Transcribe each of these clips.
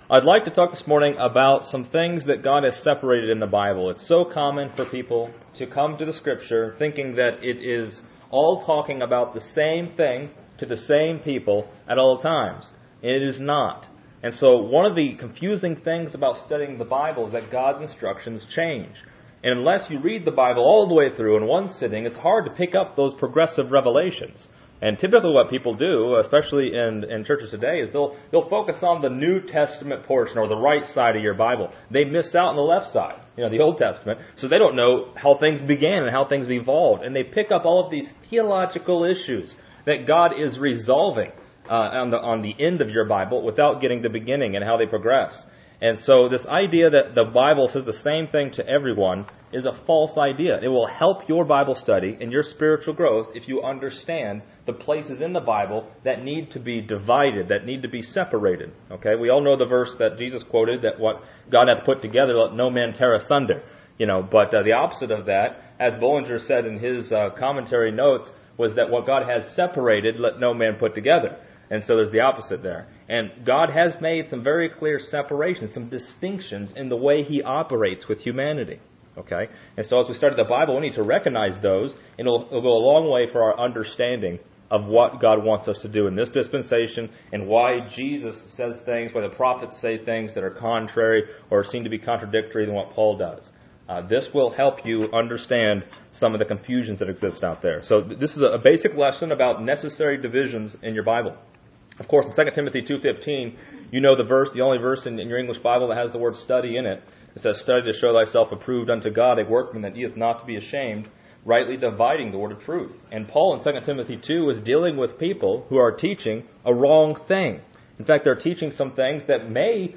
I'd like to talk this morning about some things that God has separated in the Bible. It's so common for people to come to the Scripture thinking that it is all talking about the same thing to the same people at all times. It is not. And so one of the confusing things about studying the Bible is that God's instructions change. And unless you read the Bible all the way through in one sitting, it's hard to pick up those progressive revelations. And typically what people do, especially in churches today, is they'll focus on the New Testament portion or the right side of your Bible. They miss out on the left side, the Old Testament. So they don't know how things began and how things evolved. And they pick up all of these theological issues that God is resolving on the end of your Bible without getting the beginning and how they progress. And so this idea that the Bible says the same thing to everyone is a false idea. It will help your Bible study and your spiritual growth if you understand the places in the Bible that need to be divided, that need to be separated. Okay, we all know the verse that Jesus quoted, that what God hath put together, let no man tear asunder. But the opposite of that, as Bollinger said in his commentary notes, was that what God has separated, let no man put together. And so there's the opposite there. And God has made some very clear separations, some distinctions in the way He operates with humanity. Okay? And so as we study the Bible, we need to recognize those, and it'll go a long way for our understanding of what God wants us to do in this dispensation and why Jesus says things, why the prophets say things that are contrary or seem to be contradictory than what Paul does. This will help you understand some of the confusions that exist out there. So this is a basic lesson about necessary divisions in your Bible. Of course, in 2 Timothy 2:15, you know the verse, the only verse in your English Bible that has the word study in it. It says, "Study to show thyself approved unto God, a workman that needeth not to be ashamed, rightly dividing the word of truth." And Paul in 2 Timothy 2 is dealing with people who are teaching a wrong thing. In fact, they're teaching some things that may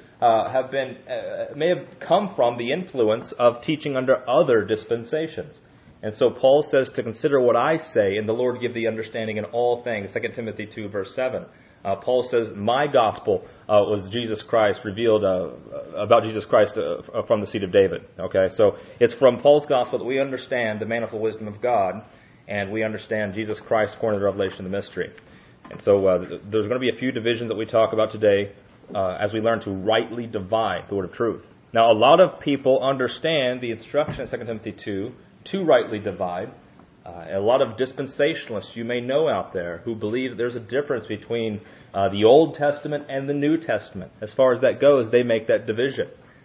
have come from the influence of teaching under other dispensations. And so Paul says to consider what I say, and the Lord give thee understanding in all things. 2 Timothy 2 verse 7. Paul says, my gospel was Jesus Christ, revealed about Jesus Christ from the seed of David. Okay, so it's from Paul's gospel that we understand the manifold wisdom of God, and we understand Jesus Christ according to the revelation of the mystery. And so there's going to be a few divisions that we talk about today as we learn to rightly divide the word of truth. Now, a lot of people understand the instruction in 2 Timothy 2 to rightly divide. A lot of dispensationalists you may know out there who believe that there's a difference between the Old Testament and the New Testament. As far as that goes, they make that division.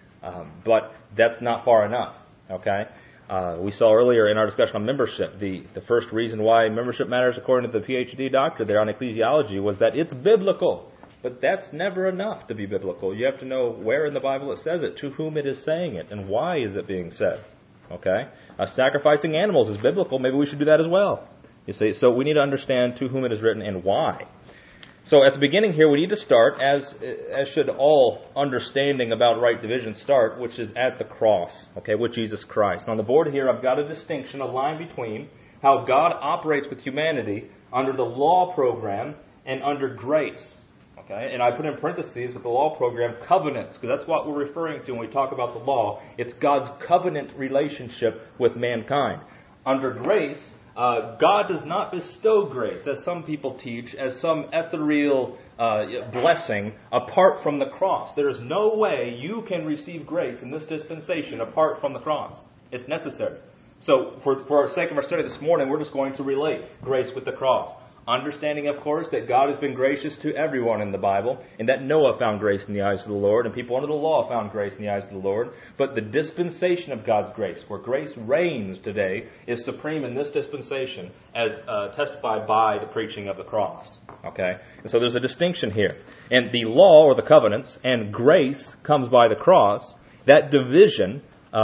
But that's not far enough. Okay? We saw earlier in our discussion on membership, the first reason why membership matters according to the PhD doctor there on ecclesiology was that it's biblical. But that's never enough to be biblical. You have to know where in the Bible it says it, to whom it is saying it, and why is it being said. Okay? Sacrificing animals is biblical. Maybe we should do that as well. You see, so we need to understand to whom it is written and why. So at the beginning here, we need to start, as should all understanding about right division start, which is at the cross, okay, with Jesus Christ. And on the board here, I've got a distinction, a line between how God operates with humanity under the law program and under grace. Okay, and I put in parentheses with the law program covenants, because that's what we're referring to when we talk about the law. It's God's covenant relationship with mankind. Under grace, God does not bestow grace, as some people teach, as some ethereal blessing apart from the cross. There is no way you can receive grace in this dispensation apart from the cross. It's necessary. So for our sake of our study this morning, we're just going to relate grace with the cross. Understanding, of course, that God has been gracious to everyone in the Bible, and that Noah found grace in the eyes of the Lord, and people under the law found grace in the eyes of the Lord. But the dispensation of God's grace, where grace reigns today, is supreme in this dispensation, as testified by the preaching of the cross. Okay? And so there's a distinction here. And the law, or the covenants, and grace comes by the cross. That division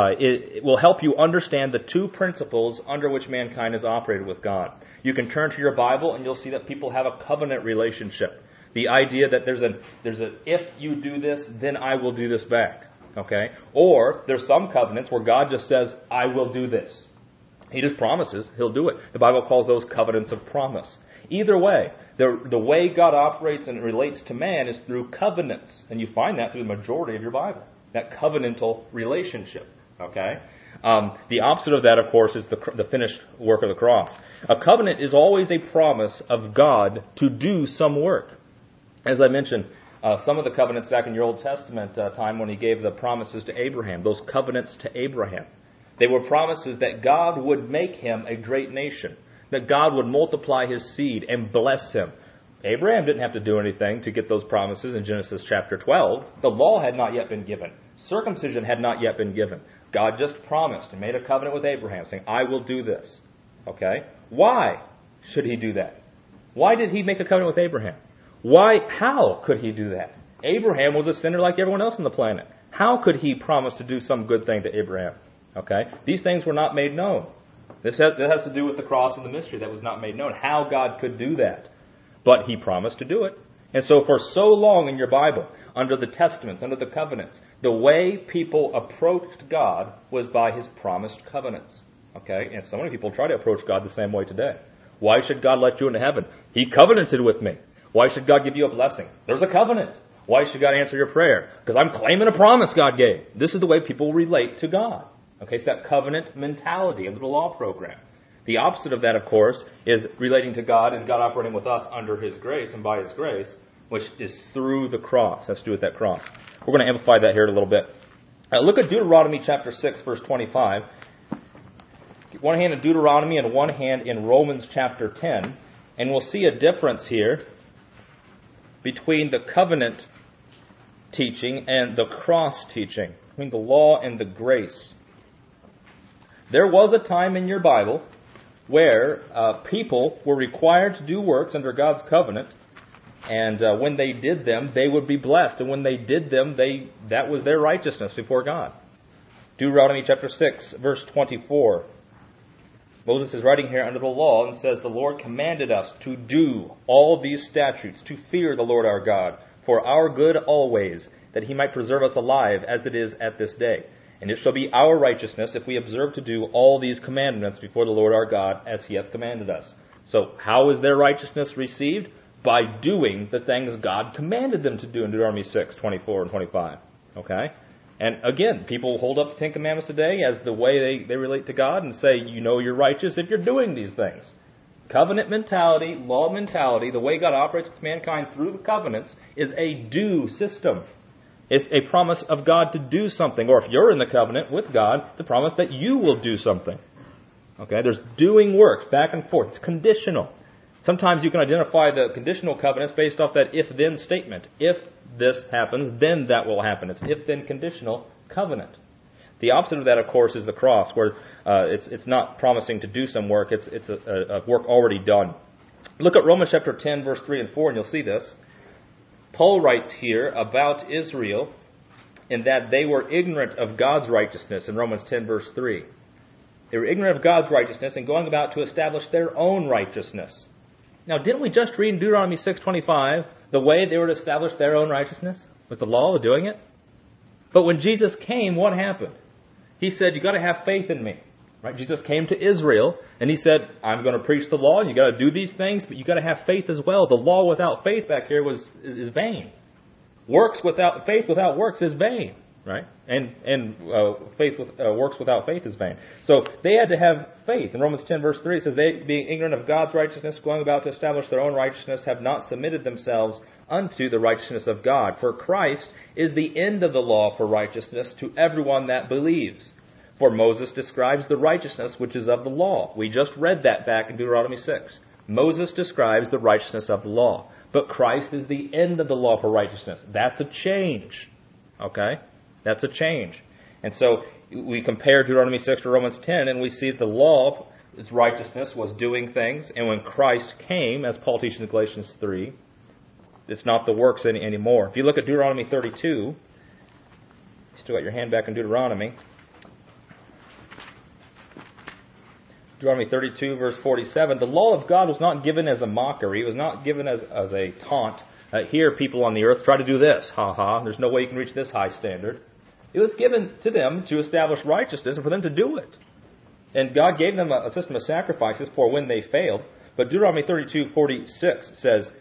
it will help you understand the two principles under which mankind has operated with God. You can turn to your Bible and you'll see that people have a covenant relationship. The idea that there's a if you do this, then I will do this back. Okay? Or there's some covenants where God just says, I will do this. He just promises He'll do it. The Bible calls those covenants of promise. Either way, the way God operates and relates to man is through covenants. And you find that through the majority of your Bible. That covenantal relationship. Okay? The opposite of that, of course, is the finished work of the cross. A covenant is always a promise of God to do some work. As I mentioned, some of the covenants back in your Old Testament time when he gave the promises to Abraham, those covenants to Abraham. They were promises that God would make him a great nation, that God would multiply his seed and bless him. Abraham didn't have to do anything to get those promises in Genesis chapter 12. The law had not yet been given. Circumcision had not yet been given. God just promised and made a covenant with Abraham saying, I will do this. Okay? Why should he do that? Why did he make a covenant with Abraham? How could he do that? Abraham was a sinner like everyone else on the planet. How could he promise to do some good thing to Abraham? Okay? These things were not made known. That has to do with the cross and the mystery that was not made known, how God could do that. But he promised to do it. And so for so long in your Bible, under the Testaments, under the covenants, the way people approached God was by his promised covenants. Okay? And so many people try to approach God the same way today. Why should God let you into heaven? He covenanted with me. Why should God give you a blessing? There's a covenant. Why should God answer your prayer? Because I'm claiming a promise God gave. This is the way people relate to God. Okay, it's that covenant mentality of the law program. The opposite of that, of course, is relating to God and God operating with us under his grace and by his grace, which is through the cross. Has to do with that cross. We're going to amplify that here in a little bit. Look at Deuteronomy chapter 6, verse 25. One hand in Deuteronomy and one hand in Romans chapter 10. And we'll see a difference here between the covenant teaching and the cross teaching, between the law and the grace. There was a time in your Bible where people were required to do works under God's covenant, and when they did them, they would be blessed. And when they did them, that was their righteousness before God. Deuteronomy chapter 6, verse 24. Moses is writing here under the law and says, the Lord commanded us to do all these statutes, to fear the Lord our God, for our good always, that he might preserve us alive as it is at this day. And it shall be our righteousness if we observe to do all these commandments before the Lord our God as he hath commanded us. So how is their righteousness received? By doing the things God commanded them to do in Deuteronomy 6, 24 and 25. Okay? And again, people hold up the Ten Commandments today as the way they relate to God and say, you know you're righteous if you're doing these things. Covenant mentality, law mentality, the way God operates with mankind through the covenants is a do system. It's a promise of God to do something. Or if you're in the covenant with God, it's a promise that you will do something. Okay, there's doing work back and forth. It's conditional. Sometimes you can identify the conditional covenants based off that if-then statement. If this happens, then that will happen. It's if-then conditional covenant. The opposite of that, of course, is the cross, where it's not promising to do some work. It's a work already done. Look at Romans chapter 10, verse 3 and 4, and you'll see this. Paul writes here about Israel in that they were ignorant of God's righteousness in Romans 10, verse 3. They were ignorant of God's righteousness and going about to establish their own righteousness. Now, didn't we just read in Deuteronomy 6:25 the way they were to establish their own righteousness? Was the law doing it? But when Jesus came, what happened? He said, you got to have faith in me. Right? Jesus came to Israel and he said, I'm going to preach the law and you got to do these things, but you got to have faith as well. The law without faith back here is vain. Faith without works is vain. Right? And faith with works without faith is vain. So they had to have faith. In Romans 10 verse 3 it says, they being ignorant of God's righteousness, going about to establish their own righteousness, have not submitted themselves unto the righteousness of God. For Christ is the end of the law for righteousness to everyone that believes. For Moses describes the righteousness which is of the law. We just read that back in Deuteronomy 6. Moses describes the righteousness of the law. But Christ is the end of the law for righteousness. That's a change. Okay? That's a change. And so we compare Deuteronomy 6 to Romans 10, and we see that the law, its righteousness, was doing things. And when Christ came, as Paul teaches in Galatians 3, it's not the works anymore. If you look at Deuteronomy 32, you still got your hand back in Deuteronomy. Deuteronomy 32, verse 47, the law of God was not given as a mockery. It was not given as a taunt. Here, people on the earth try to do this. Ha ha, there's no way you can reach this high standard. It was given to them to establish righteousness and for them to do it. And God gave them a system of sacrifices for when they failed. But Deuteronomy 32:46 says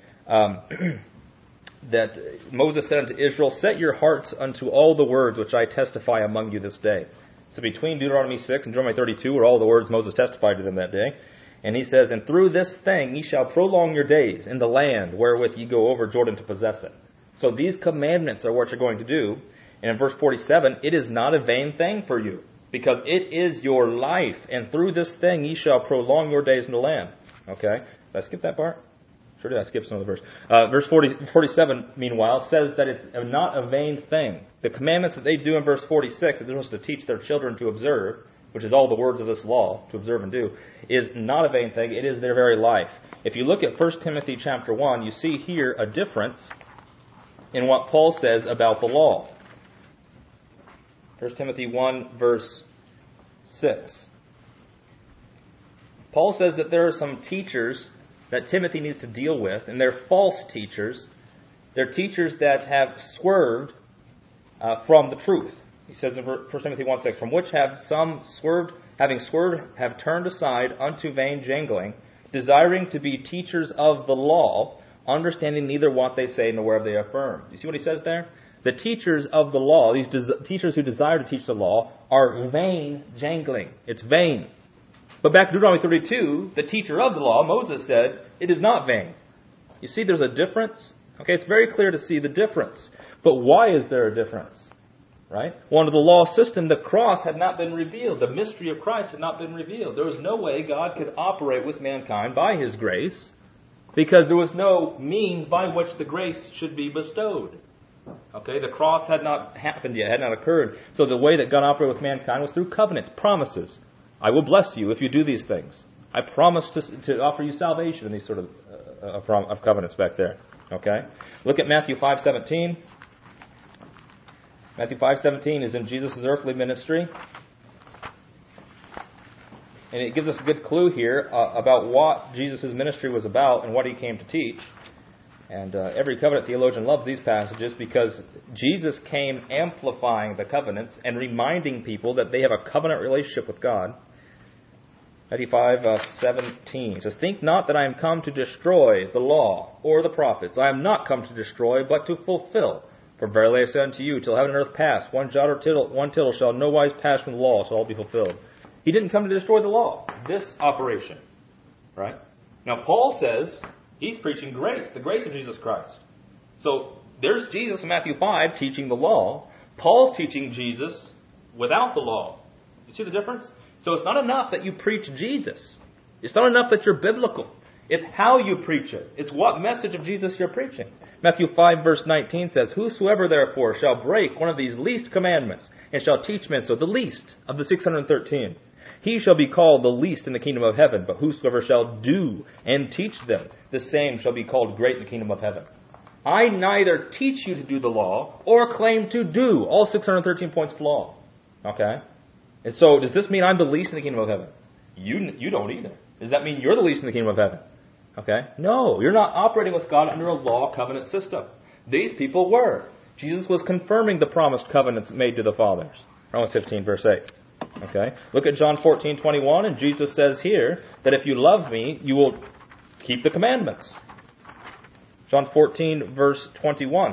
that Moses said unto Israel, set your hearts unto all the words which I testify among you this day. So between Deuteronomy 6 and Deuteronomy 32 are all the words Moses testified to them that day. And he says, and through this thing ye shall prolong your days in the land wherewith ye go over Jordan to possess it. So these commandments are what you're going to do. And in verse 47, it is not a vain thing for you, because it is your life, and through this thing ye shall prolong your days in the land. Okay? Did I skip that part? Sure did. I skipped some of the verse. Verse 47, meanwhile, says that it's not a vain thing. The commandments that they do in verse 46, that they're supposed to teach their children to observe, which is all the words of this law, to observe and do, is not a vain thing. It is their very life. If you look at 1 Timothy chapter 1, you see here a difference in what Paul says about the law. 1 Timothy 1, verse 6. Paul says that there are some teachers that Timothy needs to deal with, and they're false teachers. They're teachers that have swerved from the truth. He says in 1 Timothy 1:6, from which have some swerved, having swerved, have turned aside unto vain jangling, desiring to be teachers of the law, understanding neither what they say nor whereof they affirm. You see what he says there? The teachers of the law, these teachers who desire to teach the law, are vain jangling. It's vain. But back to Deuteronomy 32, the teacher of the law, Moses said, it is not vain. You see there's a difference? Okay, it's very clear to see the difference. But why is there a difference? Right? Well, under the law system, the cross had not been revealed. The mystery of Christ had not been revealed. There was no way God could operate with mankind by His grace, because there was no means by which the grace should be bestowed. Okay, the cross had not happened yet, had not occurred. So the way that God operated with mankind was through covenants, promises. I will bless you if you do these things. I promise to offer you salvation in these sort of covenants back there. Okay? Look at Matthew 5:17. Matthew 5:17 is in Jesus' earthly ministry. And it gives us a good clue here about what Jesus' ministry was about and what He came to teach. And every covenant theologian loves these passages because Jesus came amplifying the covenants and reminding people that they have a covenant relationship with God. Matthew 5:17 it says, think not that I am come to destroy the law or the prophets. I am not come to destroy, but to fulfill. For verily I say unto you, till heaven and earth pass, one jot or one tittle shall no wise pass from the law, shall all be fulfilled. He didn't come to destroy the law. This operation. Right? Now Paul says he's preaching grace, the grace of Jesus Christ. So there's Jesus in Matthew 5 teaching the law. Paul's teaching Jesus without the law. You see the difference? So it's not enough that you preach Jesus. It's not enough that you're biblical. It's how you preach it. It's what message of Jesus you're preaching. Matthew 5 verse 19 says, whosoever therefore shall break one of these least commandments and shall teach men so, the least of the 613, he shall be called the least in the kingdom of heaven. But whosoever shall do and teach them, the same shall be called great in the kingdom of heaven. I neither teach you to do the law or claim to do all 613 points of law. Okay? And so, does this mean I'm the least in the kingdom of heaven? You don't either. Does that mean you're the least in the kingdom of heaven? Okay? No, you're not operating with God under a law covenant system. These people were. Jesus was confirming the promised covenants made to the fathers. Romans 15, verse 8. Okay? Look at John 14:21, and Jesus says here that if you love me, you will keep the commandments. John 14, verse 21.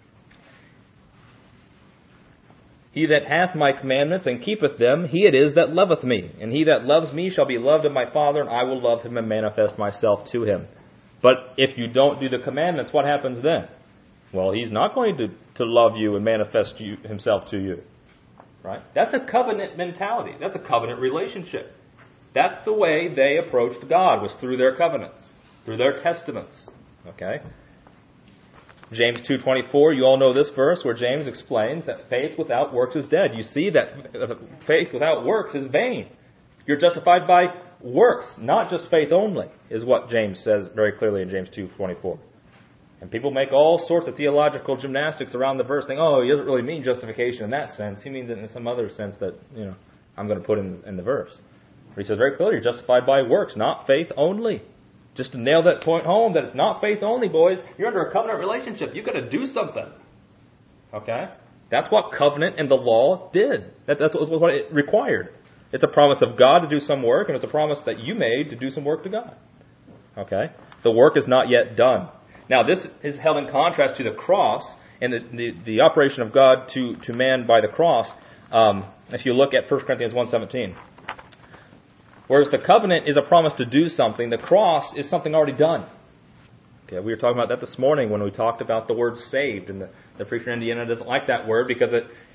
He that hath my commandments and keepeth them, he it is that loveth me. And he that loves me shall be loved of my Father, and I will love him and manifest myself to him. But if you don't do the commandments, what happens then? Well, He's not going to love you and manifest Himself to you. Right? That's a covenant mentality. That's a covenant relationship. That's the way they approached God, was through their covenants, through their testaments. Okay? James 2:24, you all know this verse where James explains that faith without works is dead. You see that faith without works is vain. You're justified by works, not just faith only, is what James says very clearly in James 2:24. And people make all sorts of theological gymnastics around the verse, saying, oh, he doesn't really mean justification in that sense. He means it in some other sense that, I'm going to put in the verse. But he says very clearly, you're justified by works, not faith only. Just to nail that point home, that it's not faith only, boys. You're under a covenant relationship. You've got to do something. Okay? That's what covenant and the law did. That's what it required. It's a promise of God to do some work, and it's a promise that you made to do some work to God. Okay? The work is not yet done. Now, this is held in contrast to the cross and the operation of God to man by the cross. If you look at 1 Corinthians 1:17. Whereas the covenant is a promise to do something, the cross is something already done. Okay, we were talking about that this morning when we talked about the word saved, and the preacher in Indiana doesn't like that word because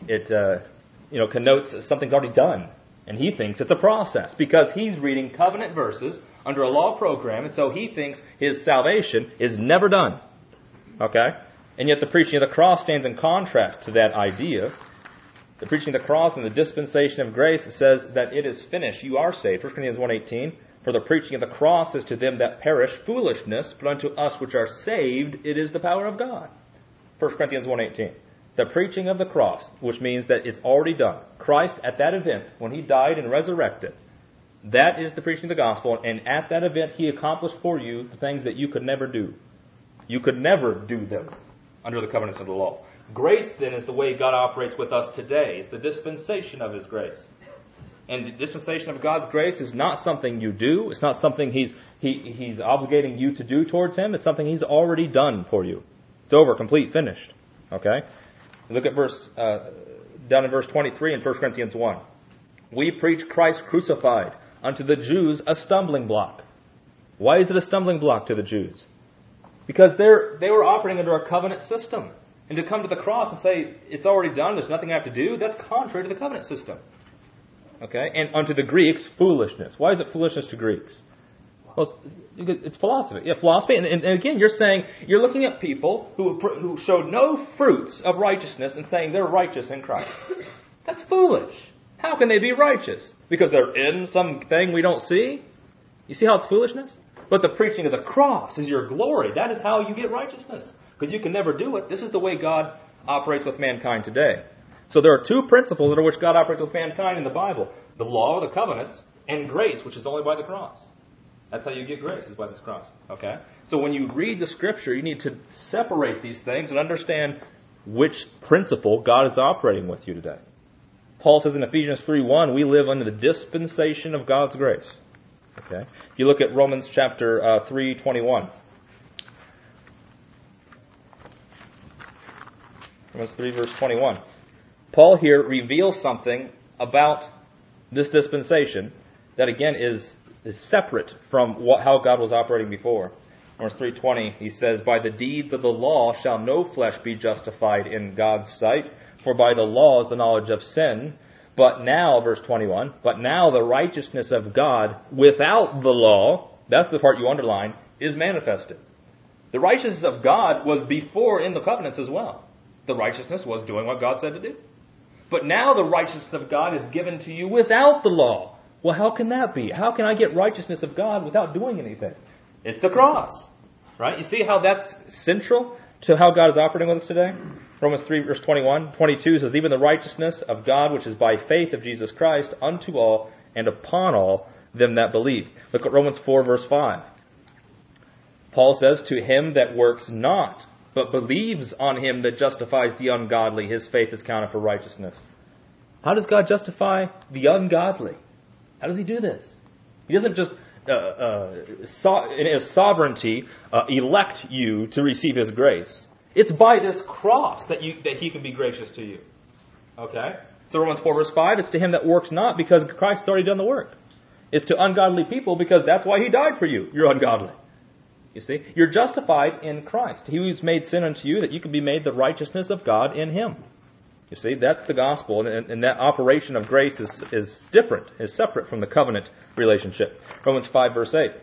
it connotes something's already done, and he thinks it's a process because he's reading covenant verses under a law program, and so he thinks his salvation is never done. Okay, and yet the preaching of the cross stands in contrast to that idea. The preaching of the cross and the dispensation of grace says that it is finished. You are saved. 1 Corinthians 1:18. For the preaching of the cross is to them that perish foolishness, but unto us which are saved it is the power of God. 1 Corinthians 1:18. The preaching of the cross, which means that it's already done. Christ at that event, when He died and resurrected, that is the preaching of the gospel, and at that event He accomplished for you the things that you could never do. You could never do them under the covenants of the law. Grace, then, is the way God operates with us today. It's the dispensation of His grace. And the dispensation of God's grace is not something you do. It's not something He's obligating you to do towards Him. It's something He's already done for you. It's over, complete, finished. Okay? Look at down in verse 23 in 1 Corinthians 1. We preach Christ crucified, unto the Jews a stumbling block. Why is it a stumbling block to the Jews? Because they were operating under a covenant system. And to come to the cross and say, it's already done, there's nothing I have to do, that's contrary to the covenant system. Okay? And unto the Greeks, foolishness. Why is it foolishness to Greeks? Well, it's philosophy. Yeah, philosophy. And again, you're looking at people who showed no fruits of righteousness and saying they're righteous in Christ. That's foolish. How can they be righteous? Because they're in something we don't see? You see how it's foolishness? But the preaching of the cross is your glory. That is how you get righteousness. Because you can never do it. This is the way God operates with mankind today. So there are two principles under which God operates with mankind in the Bible. The law, the covenants, and grace, which is only by the cross. That's how you get grace, is by this cross. Okay? So when you read the Scripture, you need to separate these things and understand which principle God is operating with you today. Paul says in Ephesians 3:1, we live under the dispensation of God's grace. Okay? If you look at Romans chapter 3:21. Romans 3 verse 21. Paul here reveals something about this dispensation that again is separate from how God was operating before. Romans 3:20, he says, by the deeds of the law shall no flesh be justified in God's sight, for by the law is the knowledge of sin. But now, verse 21, but now the righteousness of God without the law, that's the part you underline, is manifested. The righteousness of God was before in the covenants as well. The righteousness was doing what God said to do. But now the righteousness of God is given to you without the law. Well, how can that be? How can I get righteousness of God without doing anything? It's the cross. Right? You see how that's central to how God is operating with us today? Romans 3 verse 22 says, even the righteousness of God which is by faith of Jesus Christ unto all and upon all them that believe. Look at Romans 4 verse 5. Paul says, to him that works not, but believes on Him that justifies the ungodly, his faith is counted for righteousness. How does God justify the ungodly? How does He do this? He doesn't just, in His sovereignty, elect you to receive His grace. It's by this cross that He can be gracious to you. Okay? So Romans 4 verse 5, it's to him that works not because Christ's already done the work. It's to ungodly people because that's why He died for you. You're ungodly. You see, you're justified in Christ. He who's made sin unto you, that you can be made the righteousness of God in Him. You see, that's the gospel, and that operation of grace is different, is separate from the covenant relationship. Romans 5 verse 8.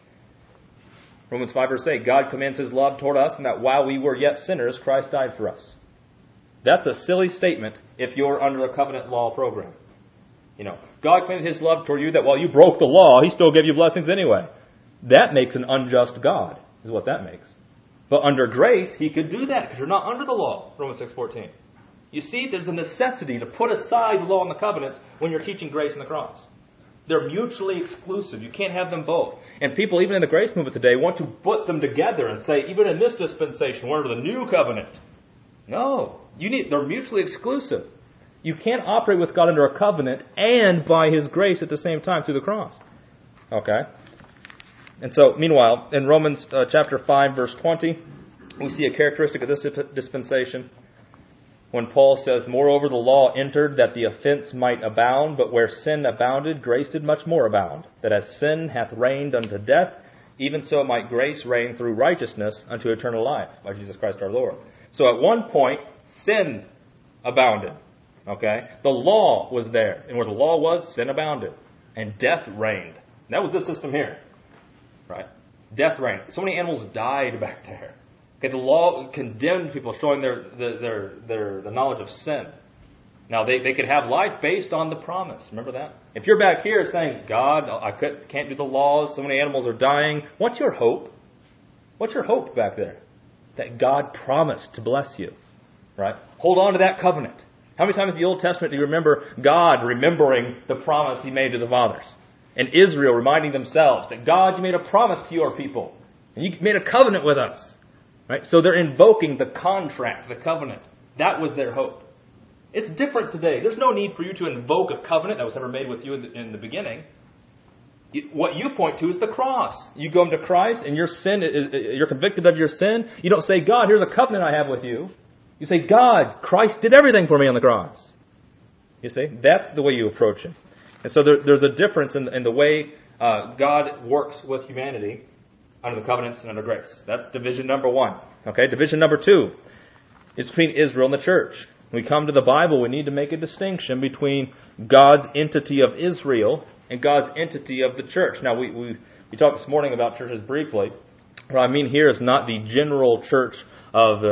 Romans 5 verse 8, God commends His love toward us, and that while we were yet sinners, Christ died for us. That's a silly statement if you're under a covenant law program. You know, God commended His love toward you, that while you broke the law, He still gave you blessings anyway. That makes an unjust God, is what that makes. But under grace, He could do that because you're not under the law, Romans 6:14. You see, there's a necessity to put aside the law and the covenants when you're teaching grace and the cross. They're mutually exclusive. You can't have them both. And people, even in the grace movement today, want to put them together and say, even in this dispensation, we're under the new covenant. No. They're mutually exclusive. You can't operate with God under a covenant and by His grace at the same time through the cross. Okay? And so, meanwhile, in Romans chapter 5, verse 20, we see a characteristic of this dispensation. When Paul says, moreover, the law entered that the offense might abound, but where sin abounded, grace did much more abound. That as sin hath reigned unto death, even so might grace reign through righteousness unto eternal life by Jesus Christ our Lord. So at one point, sin abounded. Okay? The law was there. And where the law was, sin abounded. And death reigned. That was the system here. Right? Death reigned. So many animals died back there. Okay, the law condemned people, showing the knowledge of sin. Now, they could have life based on the promise. Remember that? If you're back here saying, God, I can't do the laws, so many animals are dying, what's your hope? What's your hope back there? That God promised to bless you. Right? Hold on to that covenant. How many times in the Old Testament do you remember God remembering the promise He made to the fathers? And Israel reminding themselves that, God, you made a promise to your people. And you made a covenant with us. Right? So they're invoking the contract, the covenant. That was their hope. It's different today. There's no need for you to invoke a covenant that was never made with you in the beginning. What you point to is the cross. You go to Christ and you're convicted of your sin. You don't say, God, here's a covenant I have with you. You say, God, Christ did everything for me on the cross. You see? That's the way you approach Him. And so there's a difference in the way God works with humanity under the covenants and under grace. That's division number one. Okay, division number two is between Israel and the church. When we come to the Bible, we need to make a distinction between God's entity of Israel and God's entity of the church. Now, we talked this morning about churches briefly. What I mean here is not the general church of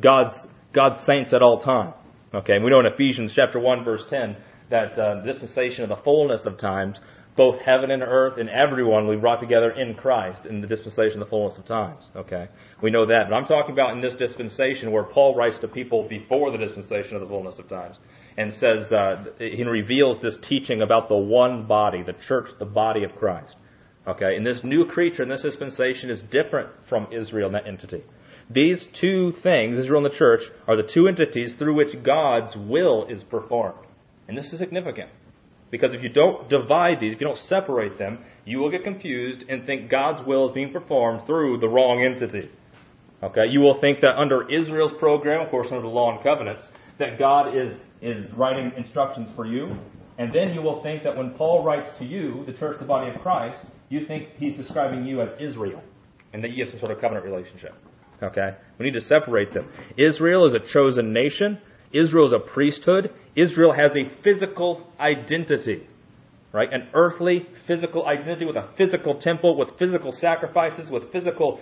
God's saints at all time. Okay, and we know in Ephesians chapter 1, verse 10, that dispensation of the fullness of times, both heaven and earth and everyone will be brought together in Christ in the dispensation of the fullness of times. Okay, we know that. But I'm talking about in this dispensation where Paul writes to people before the dispensation of the fullness of times and says, he reveals this teaching about the one body, the church, the body of Christ. Okay, and this new creature in this dispensation is different from Israel and that entity. These two things, Israel and the church, are the two entities through which God's will is performed. And this is significant. Because if you don't divide these, if you don't separate them, you will get confused and think God's will is being performed through the wrong entity. Okay? You will think that under Israel's program, of course under the law and covenants, that God is writing instructions for you. And then you will think that when Paul writes to you, the church, the body of Christ, you think he's describing you as Israel. And that you have some sort of covenant relationship. Okay? We need to separate them. Israel is a chosen nation. Israel is a priesthood. Israel has a physical identity, right? An earthly physical identity with a physical temple, with physical sacrifices, with physical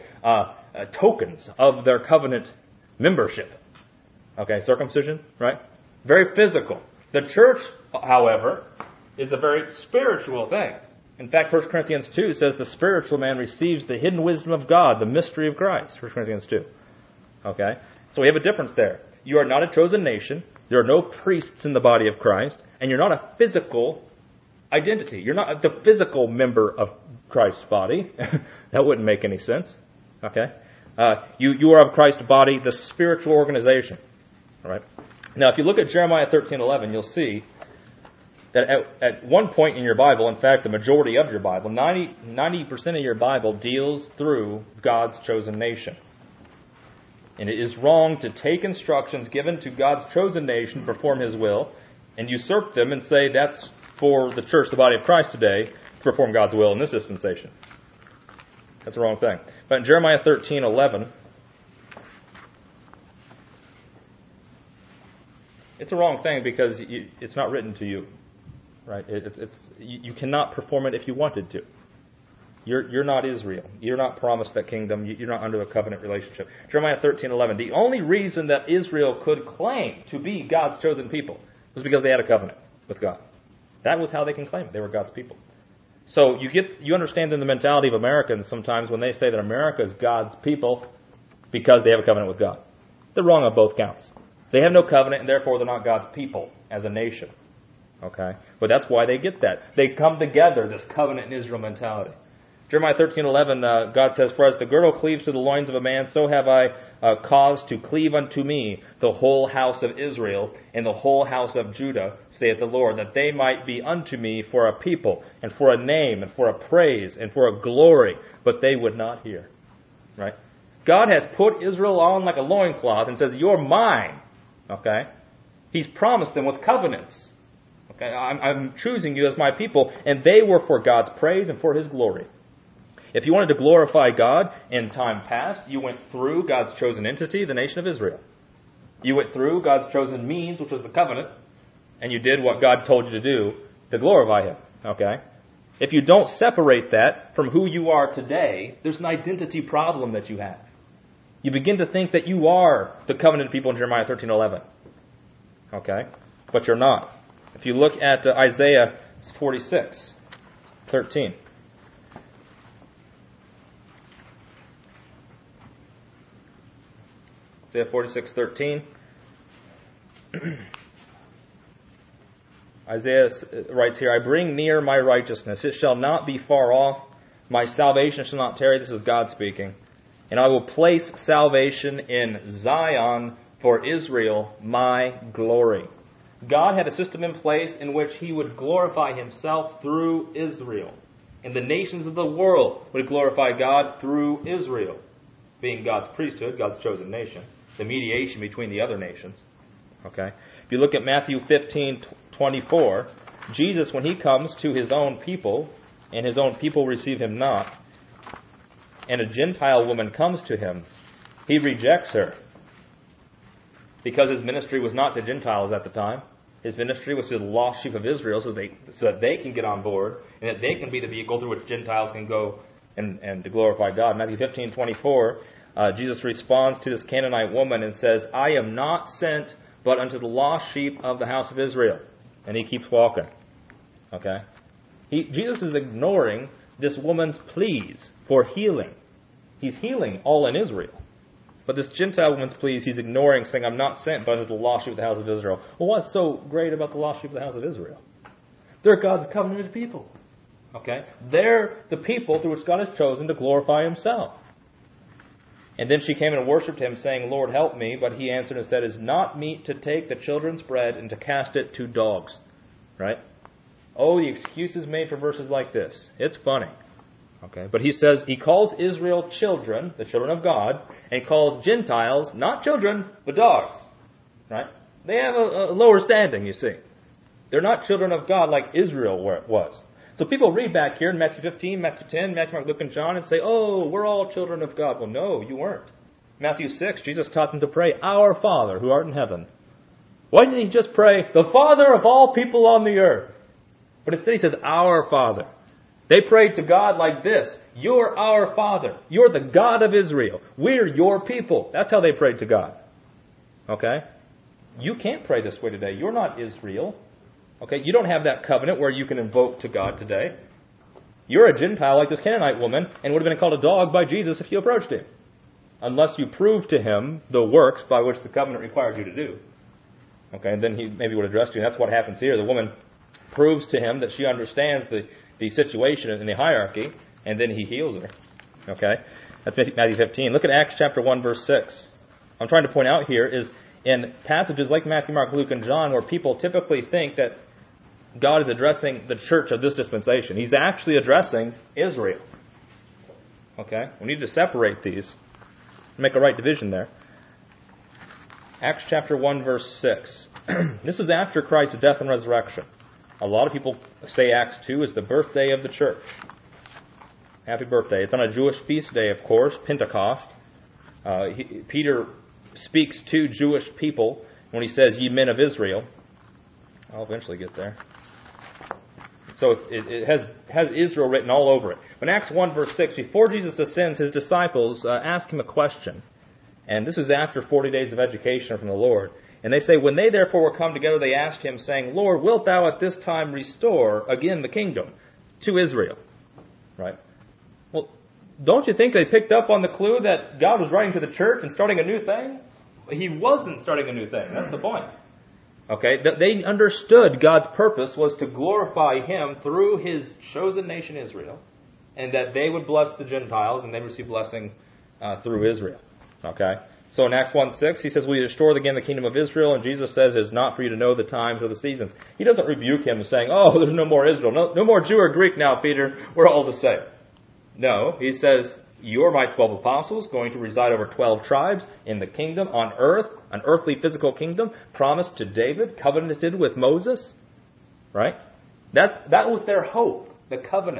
tokens of their covenant membership. Okay, circumcision, right? Very physical. The church, however, is a very spiritual thing. In fact, 1 Corinthians 2 says the spiritual man receives the hidden wisdom of God, the mystery of Christ. 1 Corinthians 2. Okay? So we have a difference there. You are not a chosen nation. There are no priests in the body of Christ. And you're not a physical identity. You're not the physical member of Christ's body. That wouldn't make any sense. Okay? You are of Christ's body, the spiritual organization. All right? Now, if you look at Jeremiah 13:11, you'll see that at one point in your Bible, in fact, the majority of your Bible, 90% of your Bible deals through God's chosen nation. And it is wrong to take instructions given to God's chosen nation to perform His will and usurp them and say that's for the church, the body of Christ today, to perform God's will in this dispensation. That's the wrong thing. But in Jeremiah 13:11, it's a wrong thing because it's not written to you. Right? You cannot perform it if you wanted to. You're not Israel. You're not promised that kingdom. You're not under a covenant relationship. Jeremiah 13:11. The only reason that Israel could claim to be God's chosen people was because they had a covenant with God. That was how they can claim it. They were God's people. So you understand in the mentality of Americans sometimes when they say that America is God's people because they have a covenant with God. They're wrong on both counts. They have no covenant and therefore they're not God's people as a nation. Okay? But that's why they get that. They come together, this covenant in Israel mentality. Jeremiah 13:11, God says, "For as the girdle cleaves to the loins of a man, so have I caused to cleave unto me the whole house of Israel and the whole house of Judah, saith the Lord, that they might be unto me for a people, and for a name, and for a praise, and for a glory, but they would not hear." Right? God has put Israel on like a loincloth and says, "You're mine." Okay? He's promised them with covenants. Okay? I'm choosing you as my people, and they were for God's praise and for His glory. If you wanted to glorify God in time past, you went through God's chosen entity, the nation of Israel. You went through God's chosen means, which was the covenant, and you did what God told you to do to glorify Him. Okay? If you don't separate that from who you are today, there's an identity problem that you have. You begin to think that you are the covenant people in Jeremiah 13:11. Okay? But you're not. If you look at Isaiah 46:13. Isaiah 46:13. Isaiah writes here, I bring near my righteousness. It shall not be far off. My salvation shall not tarry. This is God speaking. And I will place salvation in Zion for Israel, my glory. God had a system in place in which He would glorify Himself through Israel. And the nations of the world would glorify God through Israel, being God's priesthood, God's chosen nation, the mediation between the other nations. Okay? If you look at Matthew 15:24, Jesus, when He comes to His own people, and His own people receive Him not, and a Gentile woman comes to Him, He rejects her. Because His ministry was not to Gentiles at the time. His ministry was to the lost sheep of Israel so that they can get on board, and that they can be the vehicle through which Gentiles can go and to glorify God. Matthew 15:24, Jesus responds to this Canaanite woman and says, I am not sent but unto the lost sheep of the house of Israel. And He keeps walking. Okay? Jesus is ignoring this woman's pleas for healing. He's healing all in Israel. But this Gentile woman's pleas, He's ignoring, saying, I'm not sent but unto the lost sheep of the house of Israel. Well, what's so great about the lost sheep of the house of Israel? They're God's covenanted people. Okay? They're the people through which God has chosen to glorify Himself. And then she came and worshipped Him, saying, Lord, help me. But He answered and said, It is not meet to take the children's bread and to cast it to dogs. Right? Oh, the excuses made for verses like this. It's funny. Okay? But He says, He calls Israel children, the children of God, and calls Gentiles, not children, but dogs. Right? They have a lower standing, you see. They're not children of God like Israel was. So people read back here in Matthew 15, Matthew 10, Matthew, Mark, Luke, and John and say, oh, we're all children of God. Well, no, you weren't. Matthew 6, Jesus taught them to pray, Our Father, who art in heaven. Why didn't He just pray, the Father of all people on the earth? But instead He says, Our Father. They prayed to God like this, You're our Father. You're the God of Israel. We're your people. That's how they prayed to God. Okay? You can't pray this way today. You're not Israel. Okay, you don't have that covenant where you can invoke to God today. You're a Gentile like this Canaanite woman and would have been called a dog by Jesus if you approached Him. Unless you proved to Him the works by which the covenant required you to do. Okay, and then He maybe would address you. And that's what happens here. The woman proves to Him that she understands the situation in the hierarchy, and then He heals her. Okay, that's Matthew 15. Look at Acts chapter 1, verse 6. I'm trying to point out here is in passages like Matthew, Mark, Luke, and John where people typically think that God is addressing the church of this dispensation. He's actually addressing Israel. Okay? We need to separate these. Make a right division there. Acts chapter 1, verse 6. This is after Christ's death and resurrection. A lot of people say Acts 2 is the birthday of the church. Happy birthday. It's on a Jewish feast day, of course, Pentecost. Peter speaks to Jewish people when he says, Ye men of Israel. I'll eventually get there. So it has Israel written all over it. But in Acts 1, verse 6, before Jesus ascends, His disciples ask Him a question. And this is after 40 days of education from the Lord. And they say, When they therefore were come together, they asked Him, saying, Lord, wilt Thou at this time restore again the kingdom to Israel? Right? Well, don't you think they picked up on the clue that God was writing to the church and starting a new thing? He wasn't starting a new thing. That's the point. Okay, they understood God's purpose was to glorify Him through His chosen nation Israel, and that they would bless the Gentiles and they receive blessing through Israel. Okay, so in Acts 1:6, He says, "We restore again the kingdom of Israel," and Jesus says, "It is not for you to know the times or the seasons." He doesn't rebuke him saying, "Oh, there's no more Israel, no more Jew or Greek now, Peter. We're all the same." No, He says, "You're my 12 apostles, going to reside over 12 tribes in the kingdom on earth, an earthly physical kingdom, promised to David, covenanted with Moses." Right? That was their hope, the covenants.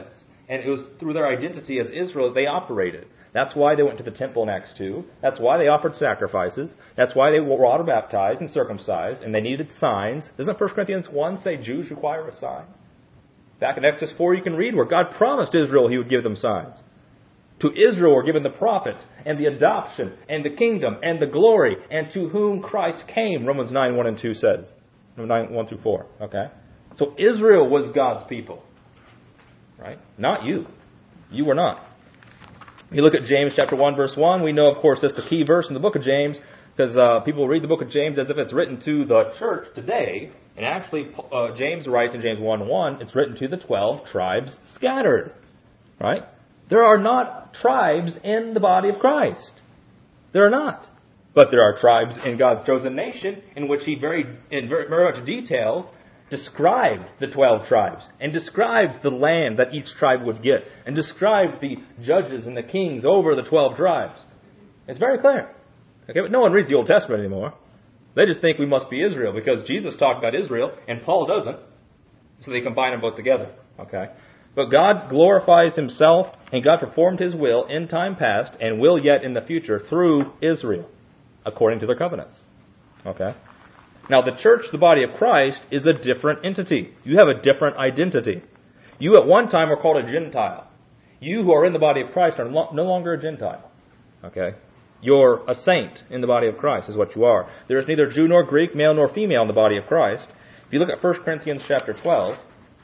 And it was through their identity as Israel that they operated. That's why they went to the temple in Acts 2. That's why they offered sacrifices. That's why they were water baptized and circumcised, and they needed signs. Doesn't 1 Corinthians 1 say Jews require a sign? Back in Exodus 4 you can read where God promised Israel He would give them signs. To Israel were given the prophets, and the adoption, and the kingdom, and the glory, and to whom Christ came, Romans 9, 1 and 2 says. 9, 1 through 4, okay? So Israel was God's people. Right? Not you. You were not. You look at James chapter 1, verse 1. We know, of course, that's the key verse in the book of James, because people read the book of James as if it's written to the church today. And actually, James writes in James 1:1, it's written to the 12 tribes scattered. Right? There are not tribes in the body of Christ. There are not. But there are tribes in God's chosen nation in which He in very much detail described the 12 tribes and described the land that each tribe would get and described the judges and the kings over the 12 tribes. It's very clear. Okay, but no one reads the Old Testament anymore. They just think we must be Israel because Jesus talked about Israel and Paul doesn't. So they combine them both together. Okay, but God glorifies Himself and God performed His will in time past and will yet in the future through Israel according to their covenants. Okay. Now, the church, the body of Christ, is a different entity. You have a different identity. You at one time were called a Gentile. You who are in the body of Christ are no longer a Gentile. Okay? You're a saint in the body of Christ is what you are. There is neither Jew nor Greek, male nor female in the body of Christ. If you look at 1 Corinthians chapter 12,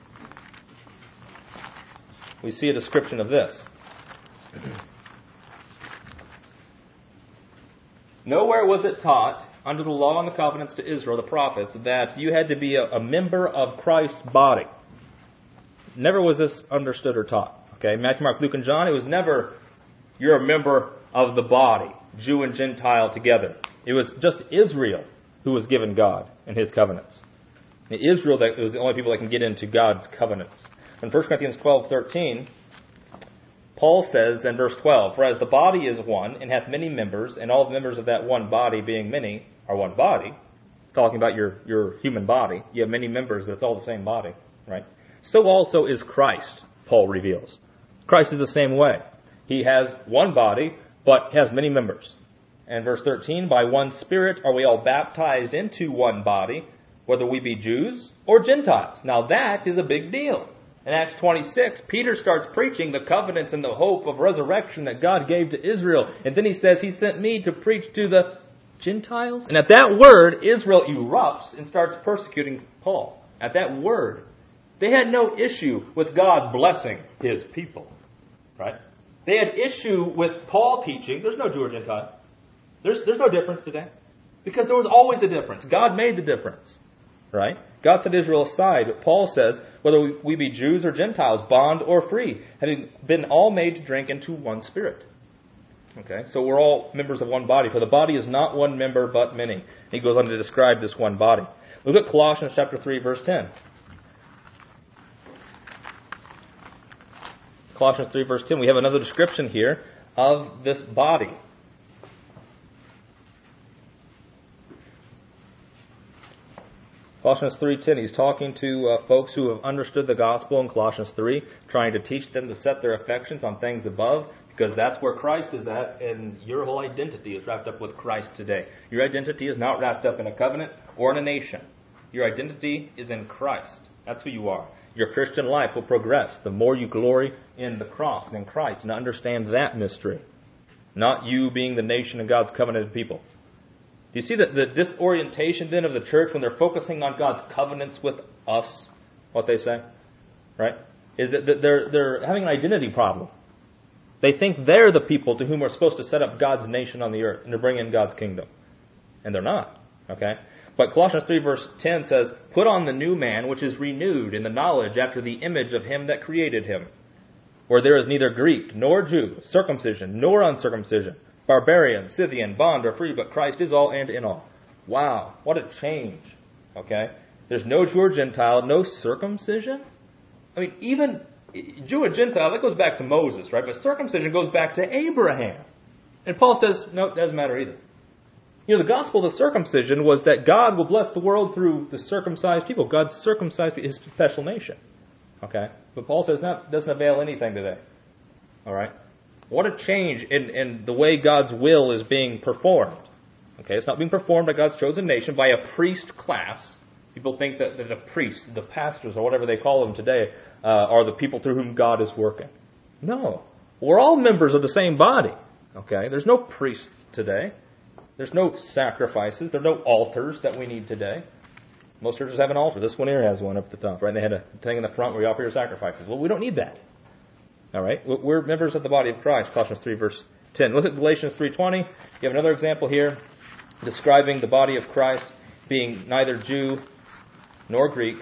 we see a description of this. Nowhere was it taught under the law and the covenants to Israel, the prophets, that you had to be a member of Christ's body. Never was this understood or taught. Okay, Matthew, Mark, Luke, and John, it was never you're a member of the body, Jew and Gentile together. It was just Israel who was given God and His covenants. And Israel that was the only people that can get into God's covenants. In 1 Corinthians 12:13, Paul says in verse 12, "For as the body is one, and hath many members, and all the members of that one body, being many, are one body," talking about your human body. You have many members, but it's all the same body, right? "So also is Christ," Paul reveals. Christ is the same way. He has one body, but has many members. And verse 13, "By one Spirit are we all baptized into one body, whether we be Jews or Gentiles." Now that is a big deal. In Acts 26, Peter starts preaching the covenants and the hope of resurrection that God gave to Israel. And then he says, He sent me to preach to the Gentiles. And at that word, Israel erupts and starts persecuting Paul. At that word, they had no issue with God blessing His people. Right? They had issue with Paul teaching, there's no Jew or Gentile. There's no difference today. Because there was always a difference. God made the difference. Right? God set Israel aside. But Paul says, whether we be Jews or Gentiles, bond or free, having been all made to drink into one Spirit. Okay, so we're all members of one body. For the body is not one member, but many. And he goes on to describe this one body. Look at Colossians chapter 3, verse 10. Colossians 3, verse 10. We have another description here of this body. Colossians 3:10, he's talking to folks who have understood the gospel in Colossians 3, trying to teach them to set their affections on things above, because that's where Christ is at, and your whole identity is wrapped up with Christ today. Your identity is not wrapped up in a covenant or in a nation. Your identity is in Christ. That's who you are. Your Christian life will progress the more you glory in the cross and in Christ, and understand that mystery. Not you being the nation of God's covenanted people. Do you see the disorientation then of the church when they're focusing on God's covenants with us? What they say, right? Is that they're having an identity problem. They think they're the people to whom we're supposed to set up God's nation on the earth and to bring in God's kingdom. And they're not. Okay? But Colossians 3 verse 10 says, "Put on the new man, which is renewed in the knowledge after the image of Him that created him, where there is neither Greek nor Jew, circumcision nor uncircumcision, barbarian, Scythian, bond or free, but Christ is all and in all." Wow, what a change. Okay? There's no Jew or Gentile, no circumcision. I mean, even Jew or Gentile, that goes back to Moses, right? But circumcision goes back to Abraham. And Paul says, no, it doesn't matter either. You know, the gospel of the circumcision was that God will bless the world through the circumcised people. God circumcised His special nation. Okay? But Paul says that doesn't avail anything today. All right? What a change in the way God's will is being performed. Okay? It's not being performed by God's chosen nation, by a priest class. People think that the priests, the pastors, or whatever they call them today, are the people through whom God is working. No. We're all members of the same body. Okay? There's no priests today. There's no sacrifices. There are no altars that we need today. Most churches have an altar. This one here has one up at the top, right? And they had a thing in the front where you offer your sacrifices. Well, we don't need that. All right? We're members of the body of Christ. Colossians 3, verse 10. Look at Galatians 3:20. You have another example here describing the body of Christ being neither Jew nor Greek.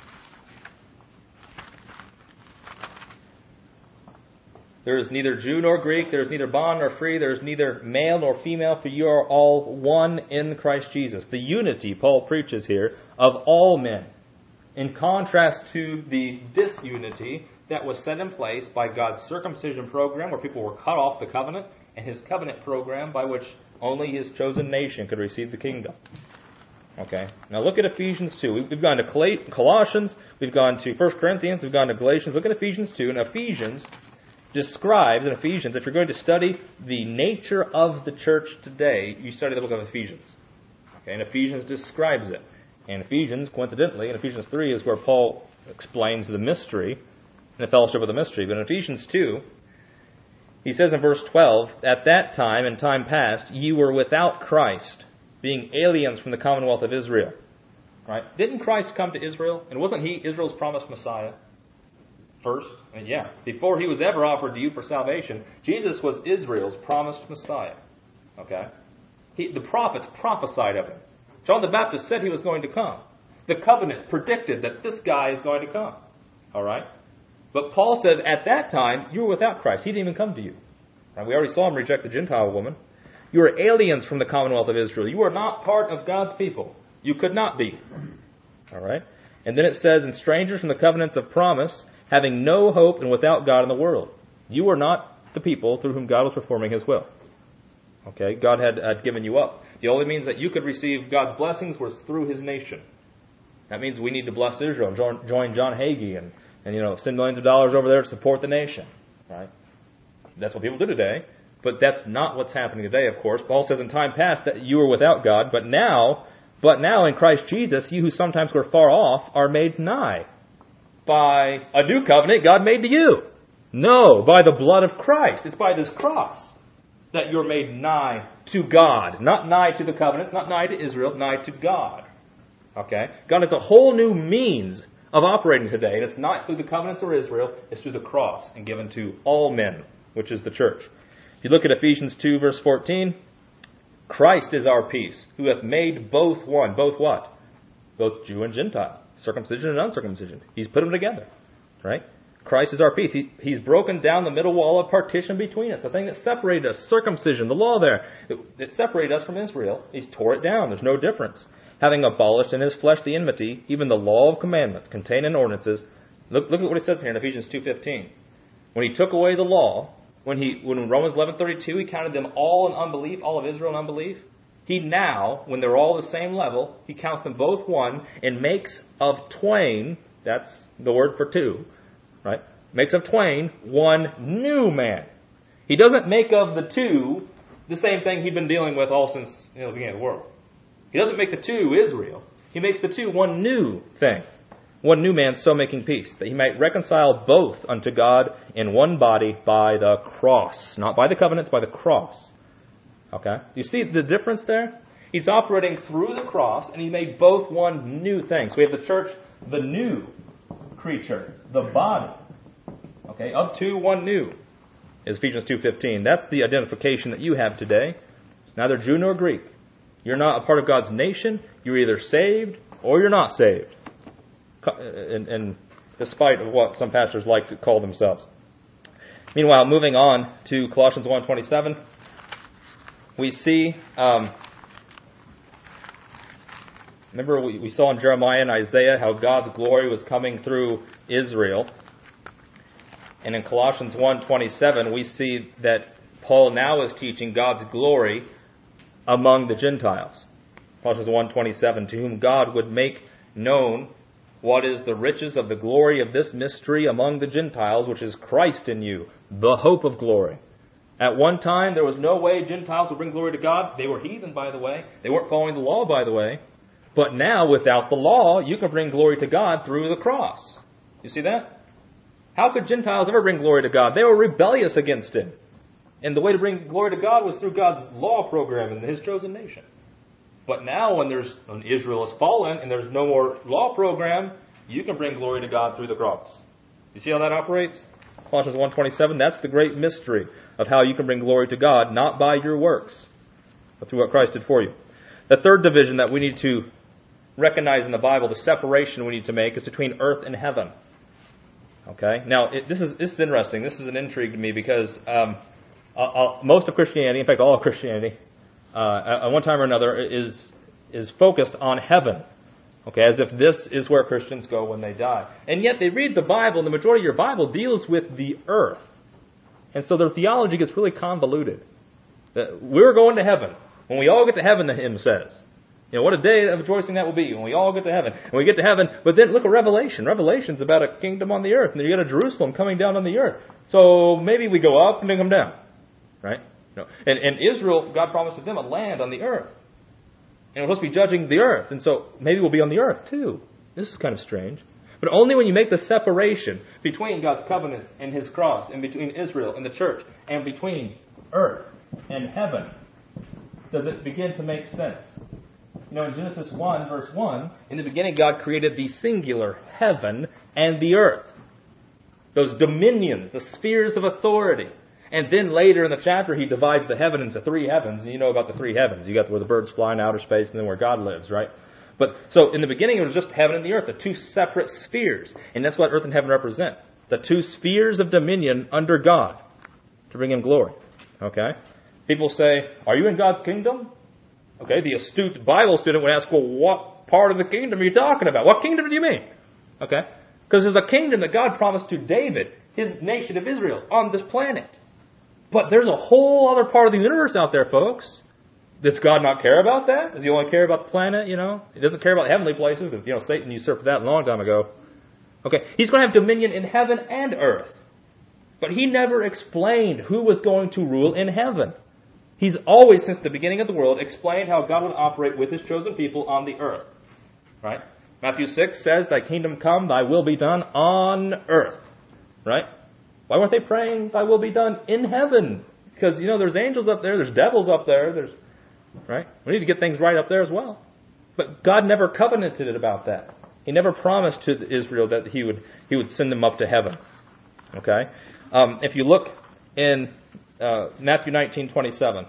There is neither Jew nor Greek, there is neither bond nor free, there is neither male nor female, for you are all one in Christ Jesus. The unity Paul preaches here of all men, in contrast to the disunity that was set in place by God's circumcision program, where people were cut off the covenant, and His covenant program by which only His chosen nation could receive the kingdom. Okay, now look at Ephesians 2. We've gone to Colossians, we've gone to 1 Corinthians, we've gone to Galatians. Look at Ephesians 2, and Ephesians describes, in Ephesians, if you're going to study the nature of the church today, you study the book of Ephesians. Okay, and Ephesians describes it. And Ephesians, coincidentally, in Ephesians 3 is where Paul explains the mystery and the fellowship of the mystery. But in Ephesians 2, he says in verse 12, "At that time, in time past, ye were without Christ, being aliens from the commonwealth of Israel." Right? Didn't Christ come to Israel? And wasn't He Israel's promised Messiah? First, and before He was ever offered to you for salvation, Jesus was Israel's promised Messiah. Okay? The prophets prophesied of Him. John the Baptist said He was going to come. The covenants predicted that this guy is going to come. All right? But Paul said, at that time, you were without Christ. He didn't even come to you. Right? We already saw Him reject the Gentile woman. You are aliens from the commonwealth of Israel. You are not part of God's people. You could not be. All right? And then it says, and strangers from the covenants of promise, having no hope and without God in the world. You are not the people through whom God was performing His will. Okay? God had given you up. The only means that you could receive God's blessings was through His nation. That means we need to bless Israel and join John Hagee and send millions of dollars over there to support the nation. Right? That's what people do today. But that's not what's happening today, of course. Paul says in time past that you were without God, but now in Christ Jesus, you who sometimes were far off are made nigh. By a new covenant God made to you. No, by the blood of Christ. It's by this cross that you're made nigh to God. Not nigh to the covenants, not nigh to Israel, nigh to God. Okay? God has a whole new means of operating today, and it's not through the covenants or Israel, it's through the cross and given to all men, which is the church. If you look at Ephesians 2, verse 14, Christ is our peace, who hath made both one. Both what? Both Jew and Gentile. Circumcision and uncircumcision. He's put them together. Right? Christ is our peace. He's broken down the middle wall of partition between us. The thing that separated us, circumcision, the law there, it separated us from Israel. He's tore it down. There's no difference. Having abolished in His flesh the enmity, even the law of commandments contained in ordinances. Look at what it says here in Ephesians 2:15. When He took away the law, when in Romans 11:32 He counted them all in unbelief, all of Israel in unbelief. He now, when they're all the same level, He counts them both one and makes of twain, that's the word for two, right? Makes of twain one new man. He doesn't make of the two the same thing He'd been dealing with all since the beginning of the world. He doesn't make the two Israel. He makes the two one new thing. One new man, so making peace, that He might reconcile both unto God in one body by the cross. Not by the covenants, by the cross. Okay? You see the difference there? He's operating through the cross, and He made both one new thing. So we have the church, the new creature, the body. Okay? Of two, one new. Is Ephesians 2:15. That's the identification that you have today. Neither Jew nor Greek. You're not a part of God's nation. You're either saved or you're not saved. And despite of what some pastors like to call themselves. Meanwhile, moving on to Colossians 1:27. We see, remember we saw in Jeremiah and Isaiah how God's glory was coming through Israel. And in Colossians 1:27, we see that Paul now is teaching God's glory among the Gentiles. Colossians 1:27, to whom God would make known what is the riches of the glory of this mystery among the Gentiles, which is Christ in you, the hope of glory. At one time, there was no way Gentiles would bring glory to God. They were heathen, by the way. They weren't following the law, by the way. But now, without the law, you can bring glory to God through the cross. You see that? How could Gentiles ever bring glory to God? They were rebellious against Him. And the way to bring glory to God was through God's law program and His chosen nation. But now, when Israel is fallen and there's no more law program, you can bring glory to God through the cross. You see how that operates? Colossians 1:27, that's the great mystery of how you can bring glory to God, not by your works, but through what Christ did for you. The third division that we need to recognize in the Bible, the separation we need to make, is between earth and heaven. Okay? Now, this is interesting. This is an intrigue to me because most of Christianity, in fact all of Christianity, at one time or another, is focused on heaven. Okay, as if this is where Christians go when they die. And yet they read the Bible, and the majority of your Bible deals with the earth. And so their theology gets really convoluted. We're going to heaven. When we all get to heaven, the hymn says. You know, what a day of rejoicing that will be when we all get to heaven. And we get to heaven, but then look at Revelation. Revelation's about a kingdom on the earth, and you got a Jerusalem coming down on the earth. So maybe we go up and then come down. Right? No. And Israel, God promised to them a land on the earth. And we're supposed to be judging the earth. And so maybe we'll be on the earth too. This is kind of strange. But only when you make the separation between God's covenants and His cross, and between Israel and the church, and between earth and heaven, does it begin to make sense. You know, in Genesis 1, verse 1, in the beginning God created the singular heaven and the earth. Those dominions, the spheres of authority. And then later in the chapter, He divides the heaven into three heavens. And you know about the three heavens. You got where the birds fly in outer space, and then where God lives, right? But so in the beginning, it was just heaven and the earth, the two separate spheres. And that's what earth and heaven represent. The two spheres of dominion under God to bring Him glory. Okay? People say, are you in God's kingdom? Okay, the astute Bible student would ask, well, what part of the kingdom are you talking about? What kingdom do you mean? Okay? Because there's a kingdom that God promised to David, his nation of Israel, on this planet. But there's a whole other part of the universe out there, folks. Does God not care about that? Does He only care about the planet, you know? He doesn't care about heavenly places because, you know, Satan usurped that a long time ago. Okay, He's going to have dominion in heaven and earth. But He never explained who was going to rule in heaven. He's always, since the beginning of the world, explained how God would operate with His chosen people on the earth. Right? Matthew 6 says, Thy kingdom come, Thy will be done on earth. Right? Why weren't they praying, Thy will be done in heaven? Because, you know, there's angels up there, there's devils up there, right? We need to get things right up there as well. But God never covenanted about that. He never promised to Israel that He would send them up to heaven. Okay? If you look in Matthew 19:27.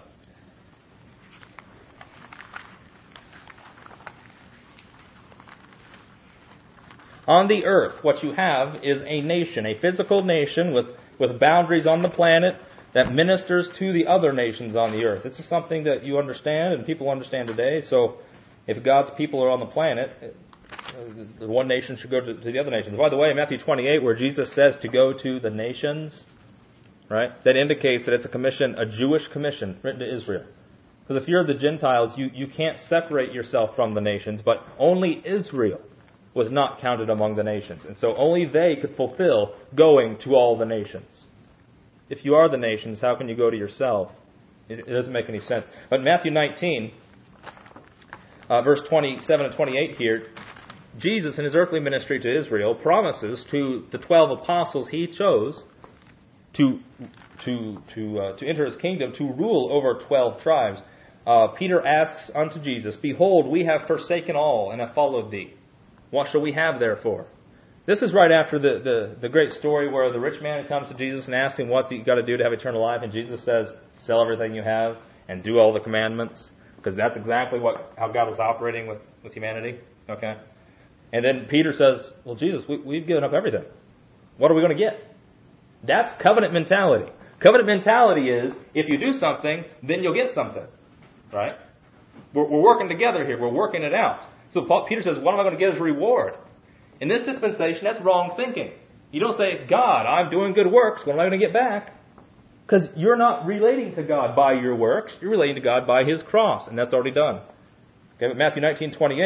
On the earth, what you have is a nation, a physical nation with boundaries on the planet that ministers to the other nations on the earth. This is something that you understand and people understand today. So if God's people are on the planet, the one nation should go to the other nations. By the way, in Matthew 28, where Jesus says to go to the nations, right, that indicates that it's a commission, a Jewish commission written to Israel. Because if you're the Gentiles, you can't separate yourself from the nations, but only Israel was not counted among the nations. And so only they could fulfill going to all the nations. If you are the nations, how can you go to yourself? It doesn't make any sense. But in Matthew 19, verse 27 and 28 here, Jesus in His earthly ministry to Israel promises to the 12 apostles He chose to enter His kingdom, to rule over 12 tribes. Peter asks unto Jesus, Behold, we have forsaken all and have followed Thee. What shall we have therefore? This is right after the great story where the rich man comes to Jesus and asks Him what's he got to do to have eternal life. And Jesus says, sell everything you have and do all the commandments. Because that's exactly how God was operating with humanity. Okay? And then Peter says, well, Jesus, we've given up everything. What are we going to get? That's covenant mentality. Covenant mentality is, if you do something, then you'll get something. Right? We're working together here. We're working it out. So Peter says, what am I going to get as a reward? In this dispensation, that's wrong thinking. You don't say, God, I'm doing good works. What am I going to get back? Because you're not relating to God by your works. You're relating to God by His cross. And that's already done. Okay, but Matthew 19:28,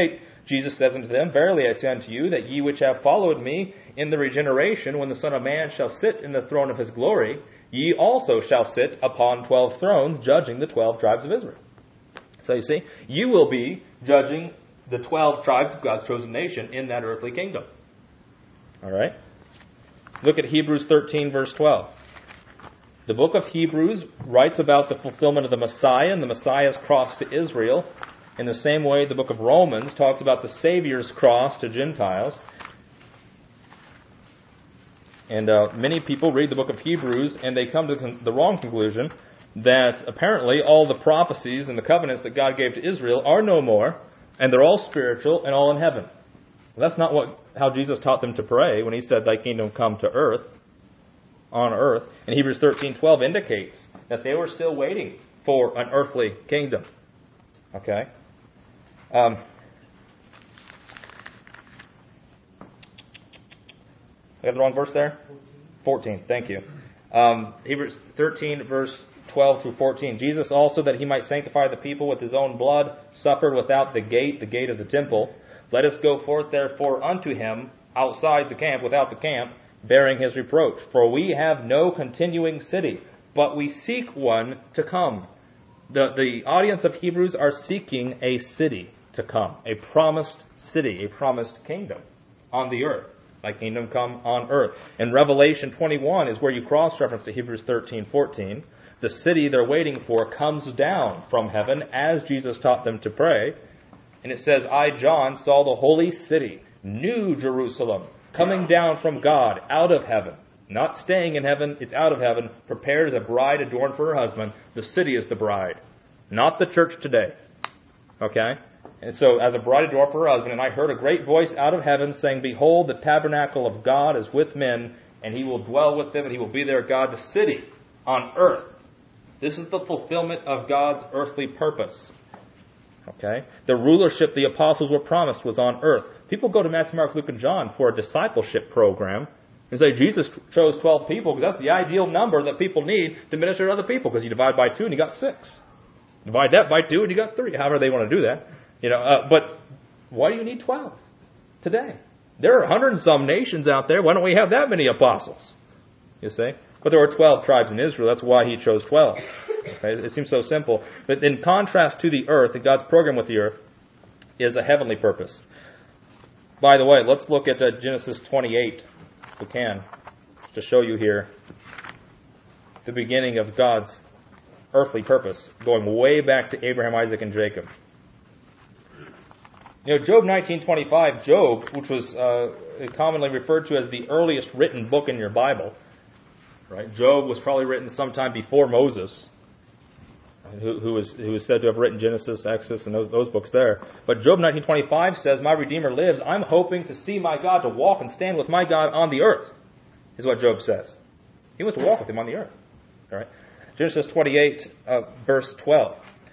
Jesus says unto them, Verily I say unto you, that ye which have followed me in the regeneration, when the Son of Man shall sit in the throne of his glory, ye also shall sit upon 12 thrones, judging the 12 tribes of Israel. So you see, you will be judging the 12 tribes of God's chosen nation in that earthly kingdom. All right? Look at Hebrews 13, verse 12. The book of Hebrews writes about the fulfillment of the Messiah and the Messiah's cross to Israel. In the same way, the book of Romans talks about the Savior's cross to Gentiles. And many people read the book of Hebrews and they come to the wrong conclusion that apparently all the prophecies and the covenants that God gave to Israel are no more, and they're all spiritual and all in heaven. Well, that's not how Jesus taught them to pray when he said, Thy kingdom come to earth, on earth. And Hebrews 13:12 indicates that they were still waiting for an earthly kingdom. Okay? I got the wrong verse there? 14, thank you. Hebrews 13, verse 12 through 14. Jesus also, that he might sanctify the people with his own blood, suffered without the gate of the temple. Let us go forth therefore unto him outside the camp, without the camp, bearing his reproach. For we have no continuing city, but we seek one to come. The audience of Hebrews are seeking a city to come, a promised city, a promised kingdom on the earth. Thy kingdom come on earth. And Revelation 21 is where you cross-reference to Hebrews 13:14. The city they're waiting for comes down from heaven as Jesus taught them to pray. And it says, I, John, saw the holy city, New Jerusalem, coming down from God out of heaven. Not staying in heaven, it's out of heaven, prepared as a bride adorned for her husband. The city is the bride, not the church today. Okay? And so, as a bride adorned for her husband, and I heard a great voice out of heaven saying, Behold, the tabernacle of God is with men, and he will dwell with them, and he will be their God. The city on earth. This is the fulfillment of God's earthly purpose. Okay? The rulership the apostles were promised was on earth. People go to Matthew, Mark, Luke, and John for a discipleship program and say Jesus chose 12 people because that's the ideal number that people need to minister to other people, because you divide by 2 and you got 6. Divide that by 2 and you got 3. However they want to do that. But why do you need 12 today? There are 100 and some nations out there. Why don't we have that many apostles? You see? But there were 12 tribes in Israel. That's why he chose 12. Okay? It seems so simple. But in contrast to the earth, and God's program with the earth is a heavenly purpose. By the way, let's look at Genesis 28, if we can, to show you here the beginning of God's earthly purpose, going way back to Abraham, Isaac, and Jacob. Job 19:25, Job, which was commonly referred to as the earliest written book in your Bible, right? Job was probably written sometime before Moses, who was said to have written Genesis, Exodus, and those books there. But Job 19:25 says, My Redeemer lives. I'm hoping to see my God, to walk and stand with my God on the earth, is what Job says. He wants to walk with him on the earth. All right? Genesis 28, verse 12.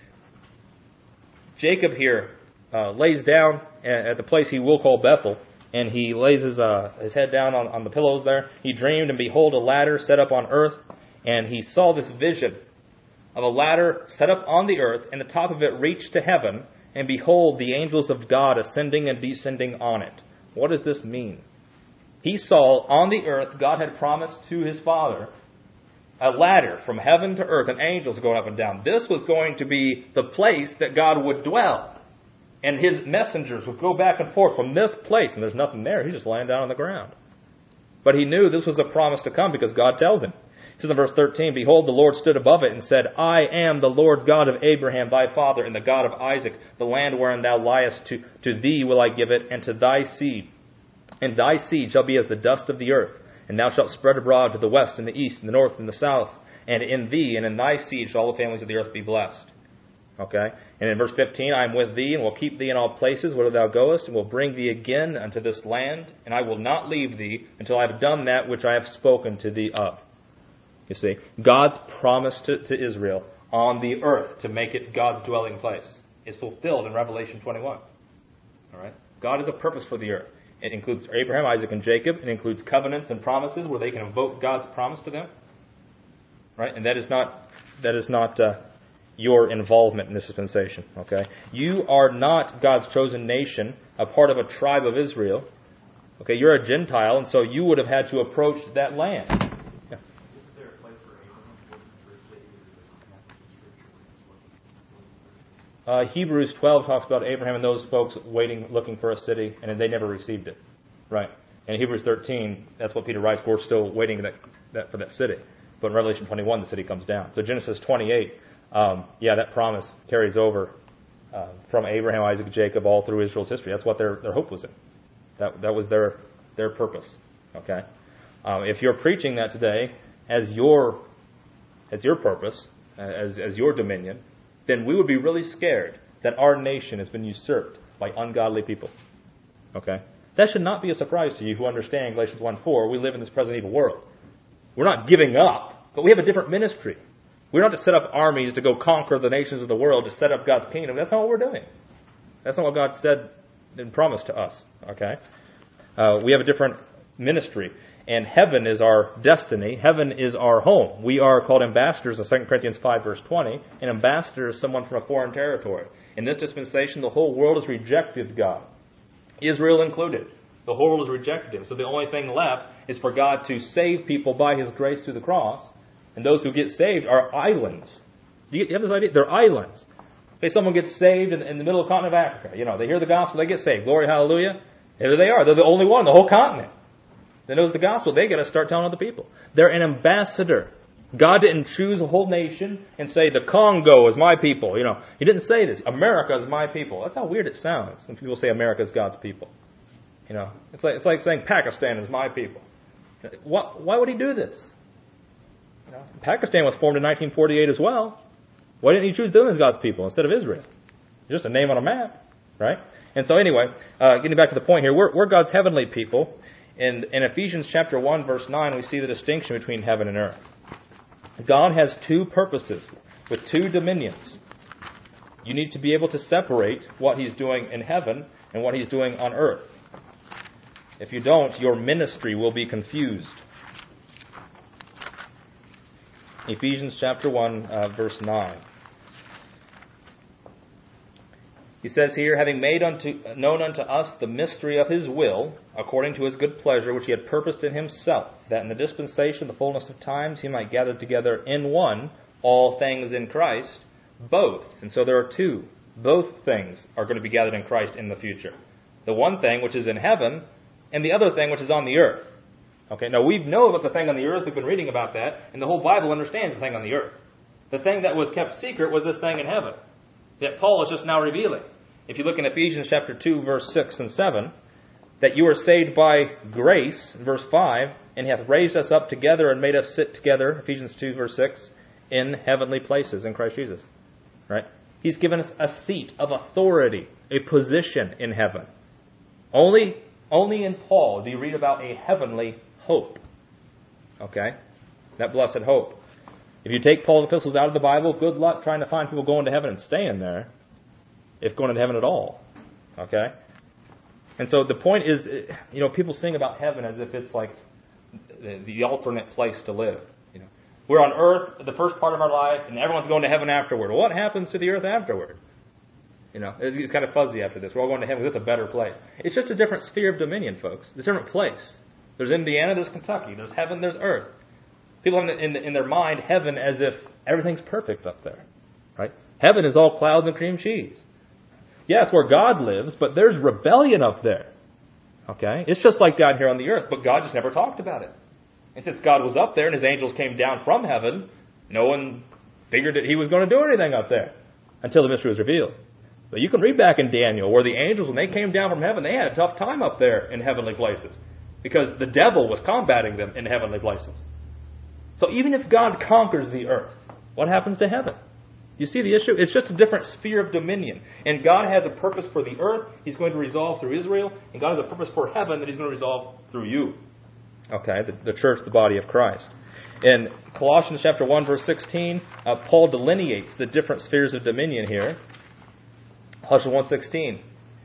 Jacob here lays down at the place he will call Bethel, and he lays his head down on the pillows there. He dreamed, and behold, a ladder set up on earth, and he saw this vision of a ladder set up on the earth, and the top of it reached to heaven, and behold, the angels of God ascending and descending on it. What does this mean? He saw on the earth, God had promised to his father a ladder from heaven to earth, and angels going up and down. This was going to be the place that God would dwell. And his messengers would go back and forth from this place, and there's nothing there. He's just lying down on the ground. But he knew this was a promise to come because God tells him. It says in verse 13, Behold, the Lord stood above it and said, I am the Lord God of Abraham thy father, and the God of Isaac. The land wherein thou liest, to thee will I give it, and to thy seed. And thy seed shall be as the dust of the earth, and thou shalt spread abroad to the west and the east and the north and the south. And in thee and in thy seed shall all the families of the earth be blessed. Okay? And in verse 15, I am with thee, and will keep thee in all places whither thou goest, and will bring thee again unto this land, and I will not leave thee until I have done that which I have spoken to thee of. You see, God's promise to Israel on the earth to make it God's dwelling place is fulfilled in Revelation 21. All right? God has a purpose for the earth. It includes Abraham, Isaac, and Jacob. It includes covenants and promises where they can invoke God's promise to them. Right? And that is not your involvement in this dispensation. Okay? You are not God's chosen nation, a part of a tribe of Israel. Okay, you're a Gentile, and so you would have had to approach that land. Yeah. Isn't there a place for Abraham looking for a city or is Hebrews 12 talks about Abraham and those folks waiting, looking for a city, and they never received it. Right? And Hebrews 13, that's what Peter writes, we're still waiting for that city. But in Revelation 21, the city comes down. So Genesis 28, that promise carries over from Abraham, Isaac, Jacob, all through Israel's history. That's what their hope was in. That was their purpose. Okay? If you're preaching that today as your purpose, as your dominion, then we would be really scared that our nation has been usurped by ungodly people. Okay? That should not be a surprise to you who understand Galatians 1:4. We live in this present evil world. We're not giving up, but we have a different ministry. We're not to set up armies to go conquer the nations of the world to set up God's kingdom. That's not what we're doing. That's not what God said and promised to us. Okay? We have a different ministry. And heaven is our destiny. Heaven is our home. We are called ambassadors in 2 Corinthians 5, verse 20. An ambassador is someone from a foreign territory. In this dispensation, the whole world has rejected God. Israel included. The whole world has rejected Him. So the only thing left is for God to save people by His grace through the cross. And those who get saved are islands. Do you have this idea? They're islands. Okay, someone gets saved in the middle of the continent of Africa. They hear the gospel, they get saved. Glory, hallelujah. There they are. They're the only one in the whole continent that knows the gospel. They got to start telling other people. They're an ambassador. God didn't choose a whole nation and say, the Congo is my people. He didn't say this. America is my people. That's how weird it sounds when people say America is God's people. It's like saying Pakistan is my people. Why would He do this? Pakistan was formed in 1948 as well. Why didn't He choose them as God's people instead of Israel? Just a name on a map, right? And so anyway, getting back to the point here, we're God's heavenly people. And in Ephesians chapter 1, verse 9, we see the distinction between heaven and earth. God has two purposes with two dominions. You need to be able to separate what He's doing in heaven and what He's doing on earth. If you don't, your ministry will be confused. Ephesians chapter 1, verse 9. He says here, having made known unto us the mystery of His will, according to His good pleasure, which He had purposed in Himself, that in the dispensation, the fullness of times, He might gather together in one all things in Christ, both. And so there are two. Both things are going to be gathered in Christ in the future. The one thing which is in heaven, and the other thing which is on the earth. Okay, now we know about the thing on the earth, we've been reading about that, and the whole Bible understands the thing on the earth. The thing that was kept secret was this thing in heaven, that Paul is just now revealing. If you look in Ephesians chapter 2, verse 6 and 7, that you are saved by grace, verse 5, and He hath raised us up together and made us sit together, Ephesians 2, verse 6, in heavenly places in Christ Jesus. Right? He's given us a seat of authority, a position in heaven. Only in Paul do you read about a heavenly hope. Okay? That blessed hope. If you take Paul's epistles out of the Bible, good luck trying to find people going to heaven and staying there, if going to heaven at all. Okay? And so the point is, people sing about heaven as if it's like the alternate place to live. We're on earth, the first part of our life, and everyone's going to heaven afterward. Well, what happens to the earth afterward? It's kind of fuzzy after this. We're all going to heaven because it's a better place. It's just a different sphere of dominion, folks. It's a different place. There's Indiana, there's Kentucky, there's heaven, there's earth. People have in their mind heaven as if everything's perfect up there. Right? Heaven is all clouds and cream cheese. Yeah, it's where God lives, but there's rebellion up there. Okay? It's just like down here on the earth, but God just never talked about it. And since God was up there and His angels came down from heaven, no one figured that He was going to do anything up there until the mystery was revealed. But you can read back in Daniel where the angels, when they came down from heaven, they had a tough time up there in heavenly places because the devil was combating them in heavenly places. So even if God conquers the earth, what happens to heaven? You see the issue? It's just a different sphere of dominion. And God has a purpose for the earth He's going to resolve through Israel, and God has a purpose for heaven that He's going to resolve through you. Okay, the church, the body of Christ. In Colossians chapter 1, verse 16, Paul delineates the different spheres of dominion here. Colossians 1:16.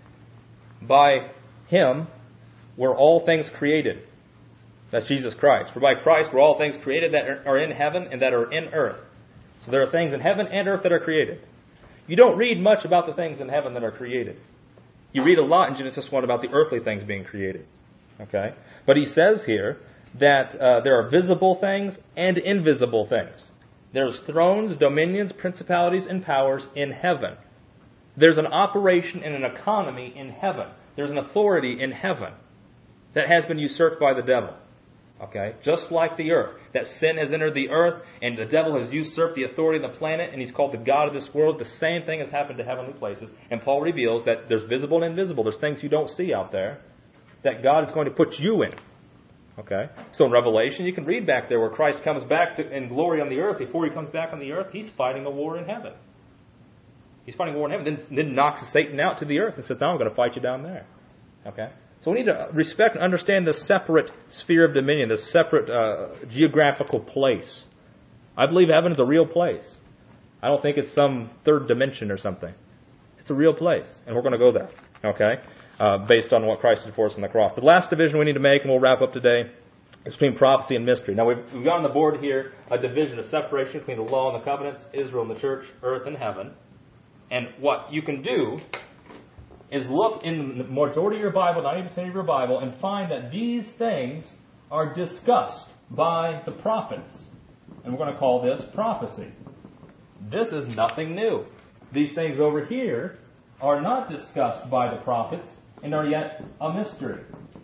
By Him were all things created. That's Jesus Christ. For by Christ were all things created that are in heaven and that are in earth, So there are things in heaven and earth that are created. You don't read much about the things in heaven that are created. You read a lot in Genesis 1 about the earthly things being created. Okay? But he says here that there are visible things and invisible things. There's thrones, dominions, principalities, and powers in heaven. There's an operation and an economy in heaven. There's an authority in heaven that has been usurped by the devil. Okay? Just like the earth. That sin has entered the earth, and the devil has usurped the authority of the planet, and he's called the God of this world. The same thing has happened to heavenly places. And Paul reveals that there's visible and invisible. There's things you don't see out there that God is going to put you in. Okay? So in Revelation, you can read back there where Christ comes back in glory on the earth. Before he comes back on the earth, he's fighting a war in heaven. He's fighting a war in heaven, then knocks Satan out to the earth and says, now I'm going to fight you down there. Okay? So we need to respect and understand this separate sphere of dominion, this separate geographical place. I believe heaven is a real place. I don't think it's some third dimension or something. It's a real place, and we're going to go there. Okay? Based on what Christ did for us on the cross. The last division we need to make, and we'll wrap up today, is between prophecy and mystery. Now, we've got on the board here a division, a separation between the law and the covenants, Israel and the church, earth and heaven. And what you can do is look in the majority of your Bible, 90% of your Bible, and find that these things are discussed by the prophets. And we're going to call this prophecy. This is nothing new. These things over here are not discussed by the prophets and are yet a mystery.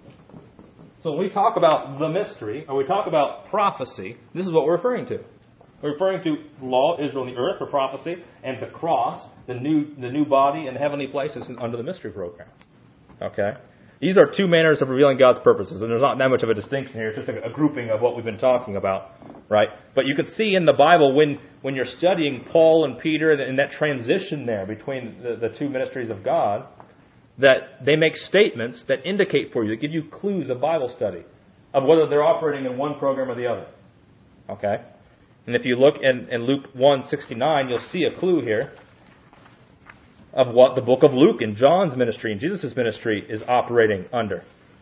So when we talk about the mystery, or we talk about prophecy, this is what we're referring to. We're referring to law, Israel, and the earth for prophecy, and the cross, the new body, and heavenly places under the mystery program. Okay? These are two manners of revealing God's purposes, and there's not that much of a distinction here. It's just a grouping of what we've been talking about, right? But you can see in the Bible when you're studying Paul and Peter and that transition there between the two ministries of God, that they make statements that indicate for you, that give you clues of Bible study, of whether they're operating in one program or the other. Okay? And if you look in Luke 1:69, you'll see a clue here of what the book of Luke and John's ministry and Jesus' ministry is operating under.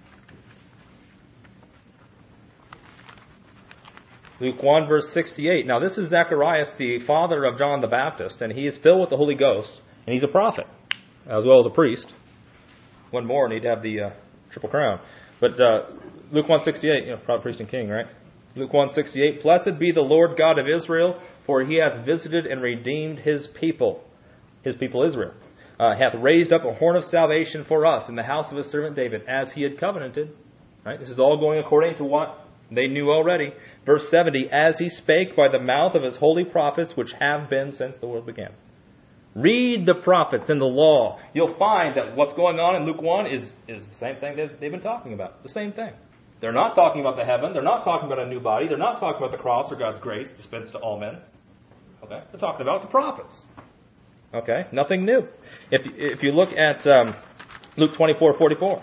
Luke 1, verse 68. Now this is Zacharias, the father of John the Baptist, and he is filled with the Holy Ghost, and he's a prophet, as well as a priest. One more, and he'd have the triple crown. But Luke 1:68, prophet, priest, and king, right? Luke 1:68, Blessed be the Lord God of Israel, for he hath visited and redeemed his people Israel, hath raised up a horn of salvation for us in the house of his servant David, as he had covenanted. Right? This is all going according to what they knew already. Verse 70, as he spake by the mouth of his holy prophets, which have been since the world began. Read the prophets and the law. You'll find that what's going on in Luke 1 is the same thing that they've been talking about. The same thing. They're not talking about the heaven. They're not talking about a new body. They're not talking about the cross or God's grace dispensed to all men. Okay? They're talking about the prophets. Okay? Nothing new. If you look at Luke 24:44,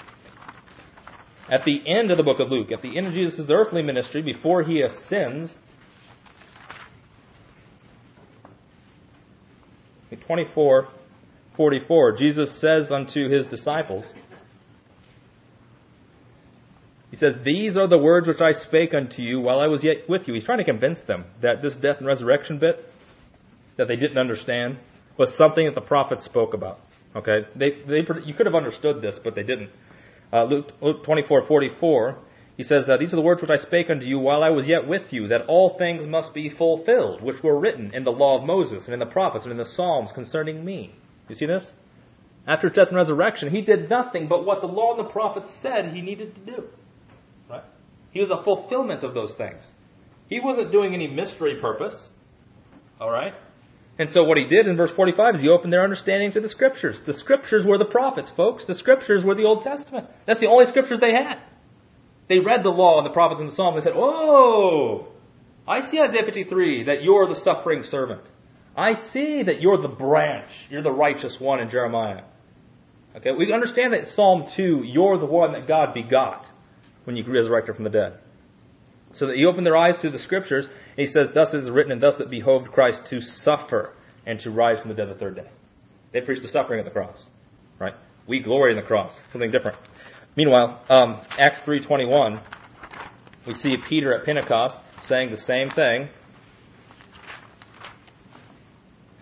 at the end of the book of Luke, at the end of Jesus' earthly ministry, before he ascends, 24:44, Jesus says unto his disciples, he says, these are the words which I spake unto you while I was yet with you. He's trying to convince them that this death and resurrection bit that they didn't understand was something that the prophets spoke about. Okay, you could have understood this, but they didn't. Luke 24:44, he says, these are the words which I spake unto you while I was yet with you, that all things must be fulfilled, which were written in the law of Moses and in the prophets and in the Psalms concerning me. You see this? After death and resurrection, he did nothing but what the law and the prophets said he needed to do. Right? He was a fulfillment of those things. He wasn't doing any mystery purpose. All right? And so what he did in verse 45 is he opened their understanding to the Scriptures. The Scriptures were the prophets, folks. The Scriptures were the Old Testament. That's the only Scriptures they had. They read the law and the prophets and the Psalms. They said, oh, I see Isaiah 53, that you're the suffering servant. I see that you're the branch. You're the righteous one in Jeremiah. Okay, we understand that in Psalm 2, you're the one that God begot when you resurrected from the dead. So that he opened their eyes to the Scriptures, and he says, thus it is written, and thus it behoved Christ to suffer and to rise from the dead the third day. They preached the suffering of the cross. Right? We glory in the cross. Something different. Meanwhile, Acts 3:21, we see Peter at Pentecost saying the same thing.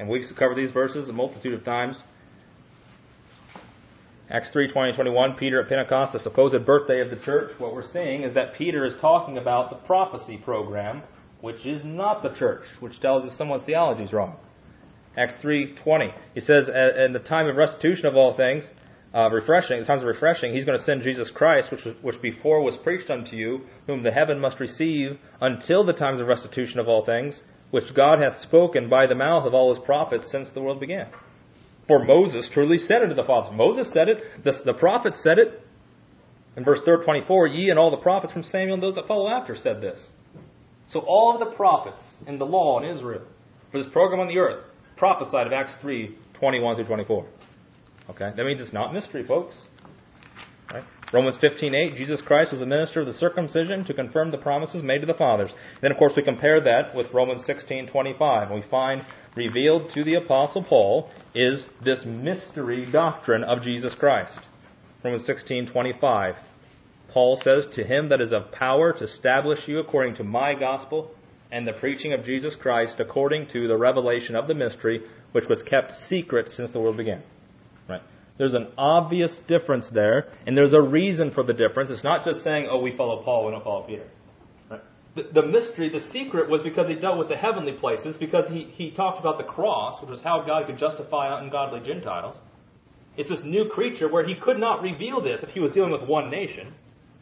And we've covered these verses a multitude of times. Acts 3:20 21, Peter at Pentecost, the supposed birthday of the church. What we're seeing is that Peter is talking about the prophecy program, which is not the church, which tells us someone's theology is wrong. Acts 3:20, he says, in the time of restitution of all things, the times of refreshing, he's going to send Jesus Christ, which before was preached unto you, whom the heaven must receive until the times of restitution of all things, which God hath spoken by the mouth of all his prophets since the world began. For Moses truly said unto the fathers. Moses said it, the prophets said it. In verse 24, ye and all the prophets from Samuel and those that follow after said this. So all of the prophets in the law in Israel, for this program on the earth, prophesied of Acts 3:21 through 24. Okay, that means it's not mystery, folks. Right? Romans 15:8, Jesus Christ was the minister of the circumcision to confirm the promises made to the fathers. Then, of course, we compare that with Romans 16:25. And we find revealed to the Apostle Paul is this mystery doctrine of Jesus Christ. Romans 16:25. Paul says, to him that is of power to establish you according to my gospel and the preaching of Jesus Christ according to the revelation of the mystery which was kept secret since the world began. Right? There's an obvious difference there, and there's a reason for the difference. It's not just saying, oh, we follow Paul, we don't follow Peter. Right? The mystery, the secret, was because he dealt with the heavenly places, because he talked about the cross, which is how God could justify ungodly Gentiles. It's this new creature where he could not reveal this if he was dealing with one nation.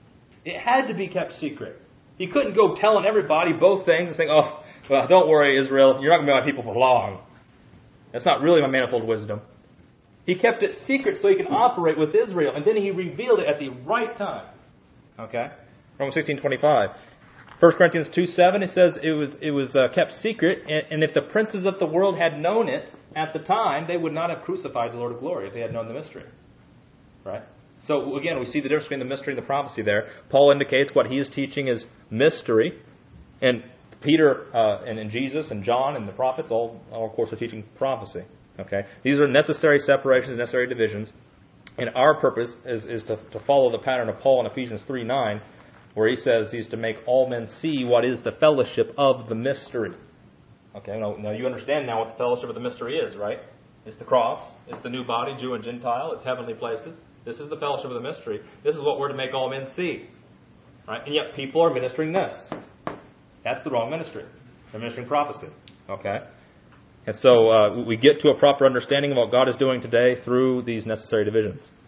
It had to be kept secret. He couldn't go telling everybody both things and saying, oh, well, don't worry, Israel, you're not going to be my people for long. That's not really my manifold wisdom. He kept it secret so he could operate with Israel, and then he revealed it at the right time. Okay? Romans 16:25. 1 Corinthians 2:7, it says it was kept secret, and if the princes of the world had known it at the time, they would not have crucified the Lord of glory if they had known the mystery. Right? So again, we see the difference between the mystery and the prophecy there. Paul indicates what he is teaching is mystery, and Peter and Jesus and John and the prophets all of course, are teaching prophecy. Okay, these are necessary separations, necessary divisions, and our purpose is to follow the pattern of Paul in Ephesians 3:9, where he says he's to make all men see what is the fellowship of the mystery. Okay, now you understand now what the fellowship of the mystery is, right? It's the cross, it's the new body, Jew and Gentile, it's heavenly places. This is the fellowship of the mystery. This is what we're to make all men see. Right? And yet people are ministering this. That's the wrong ministry. They're ministering prophecy. Okay? And so we get to a proper understanding of what God is doing today through these necessary divisions.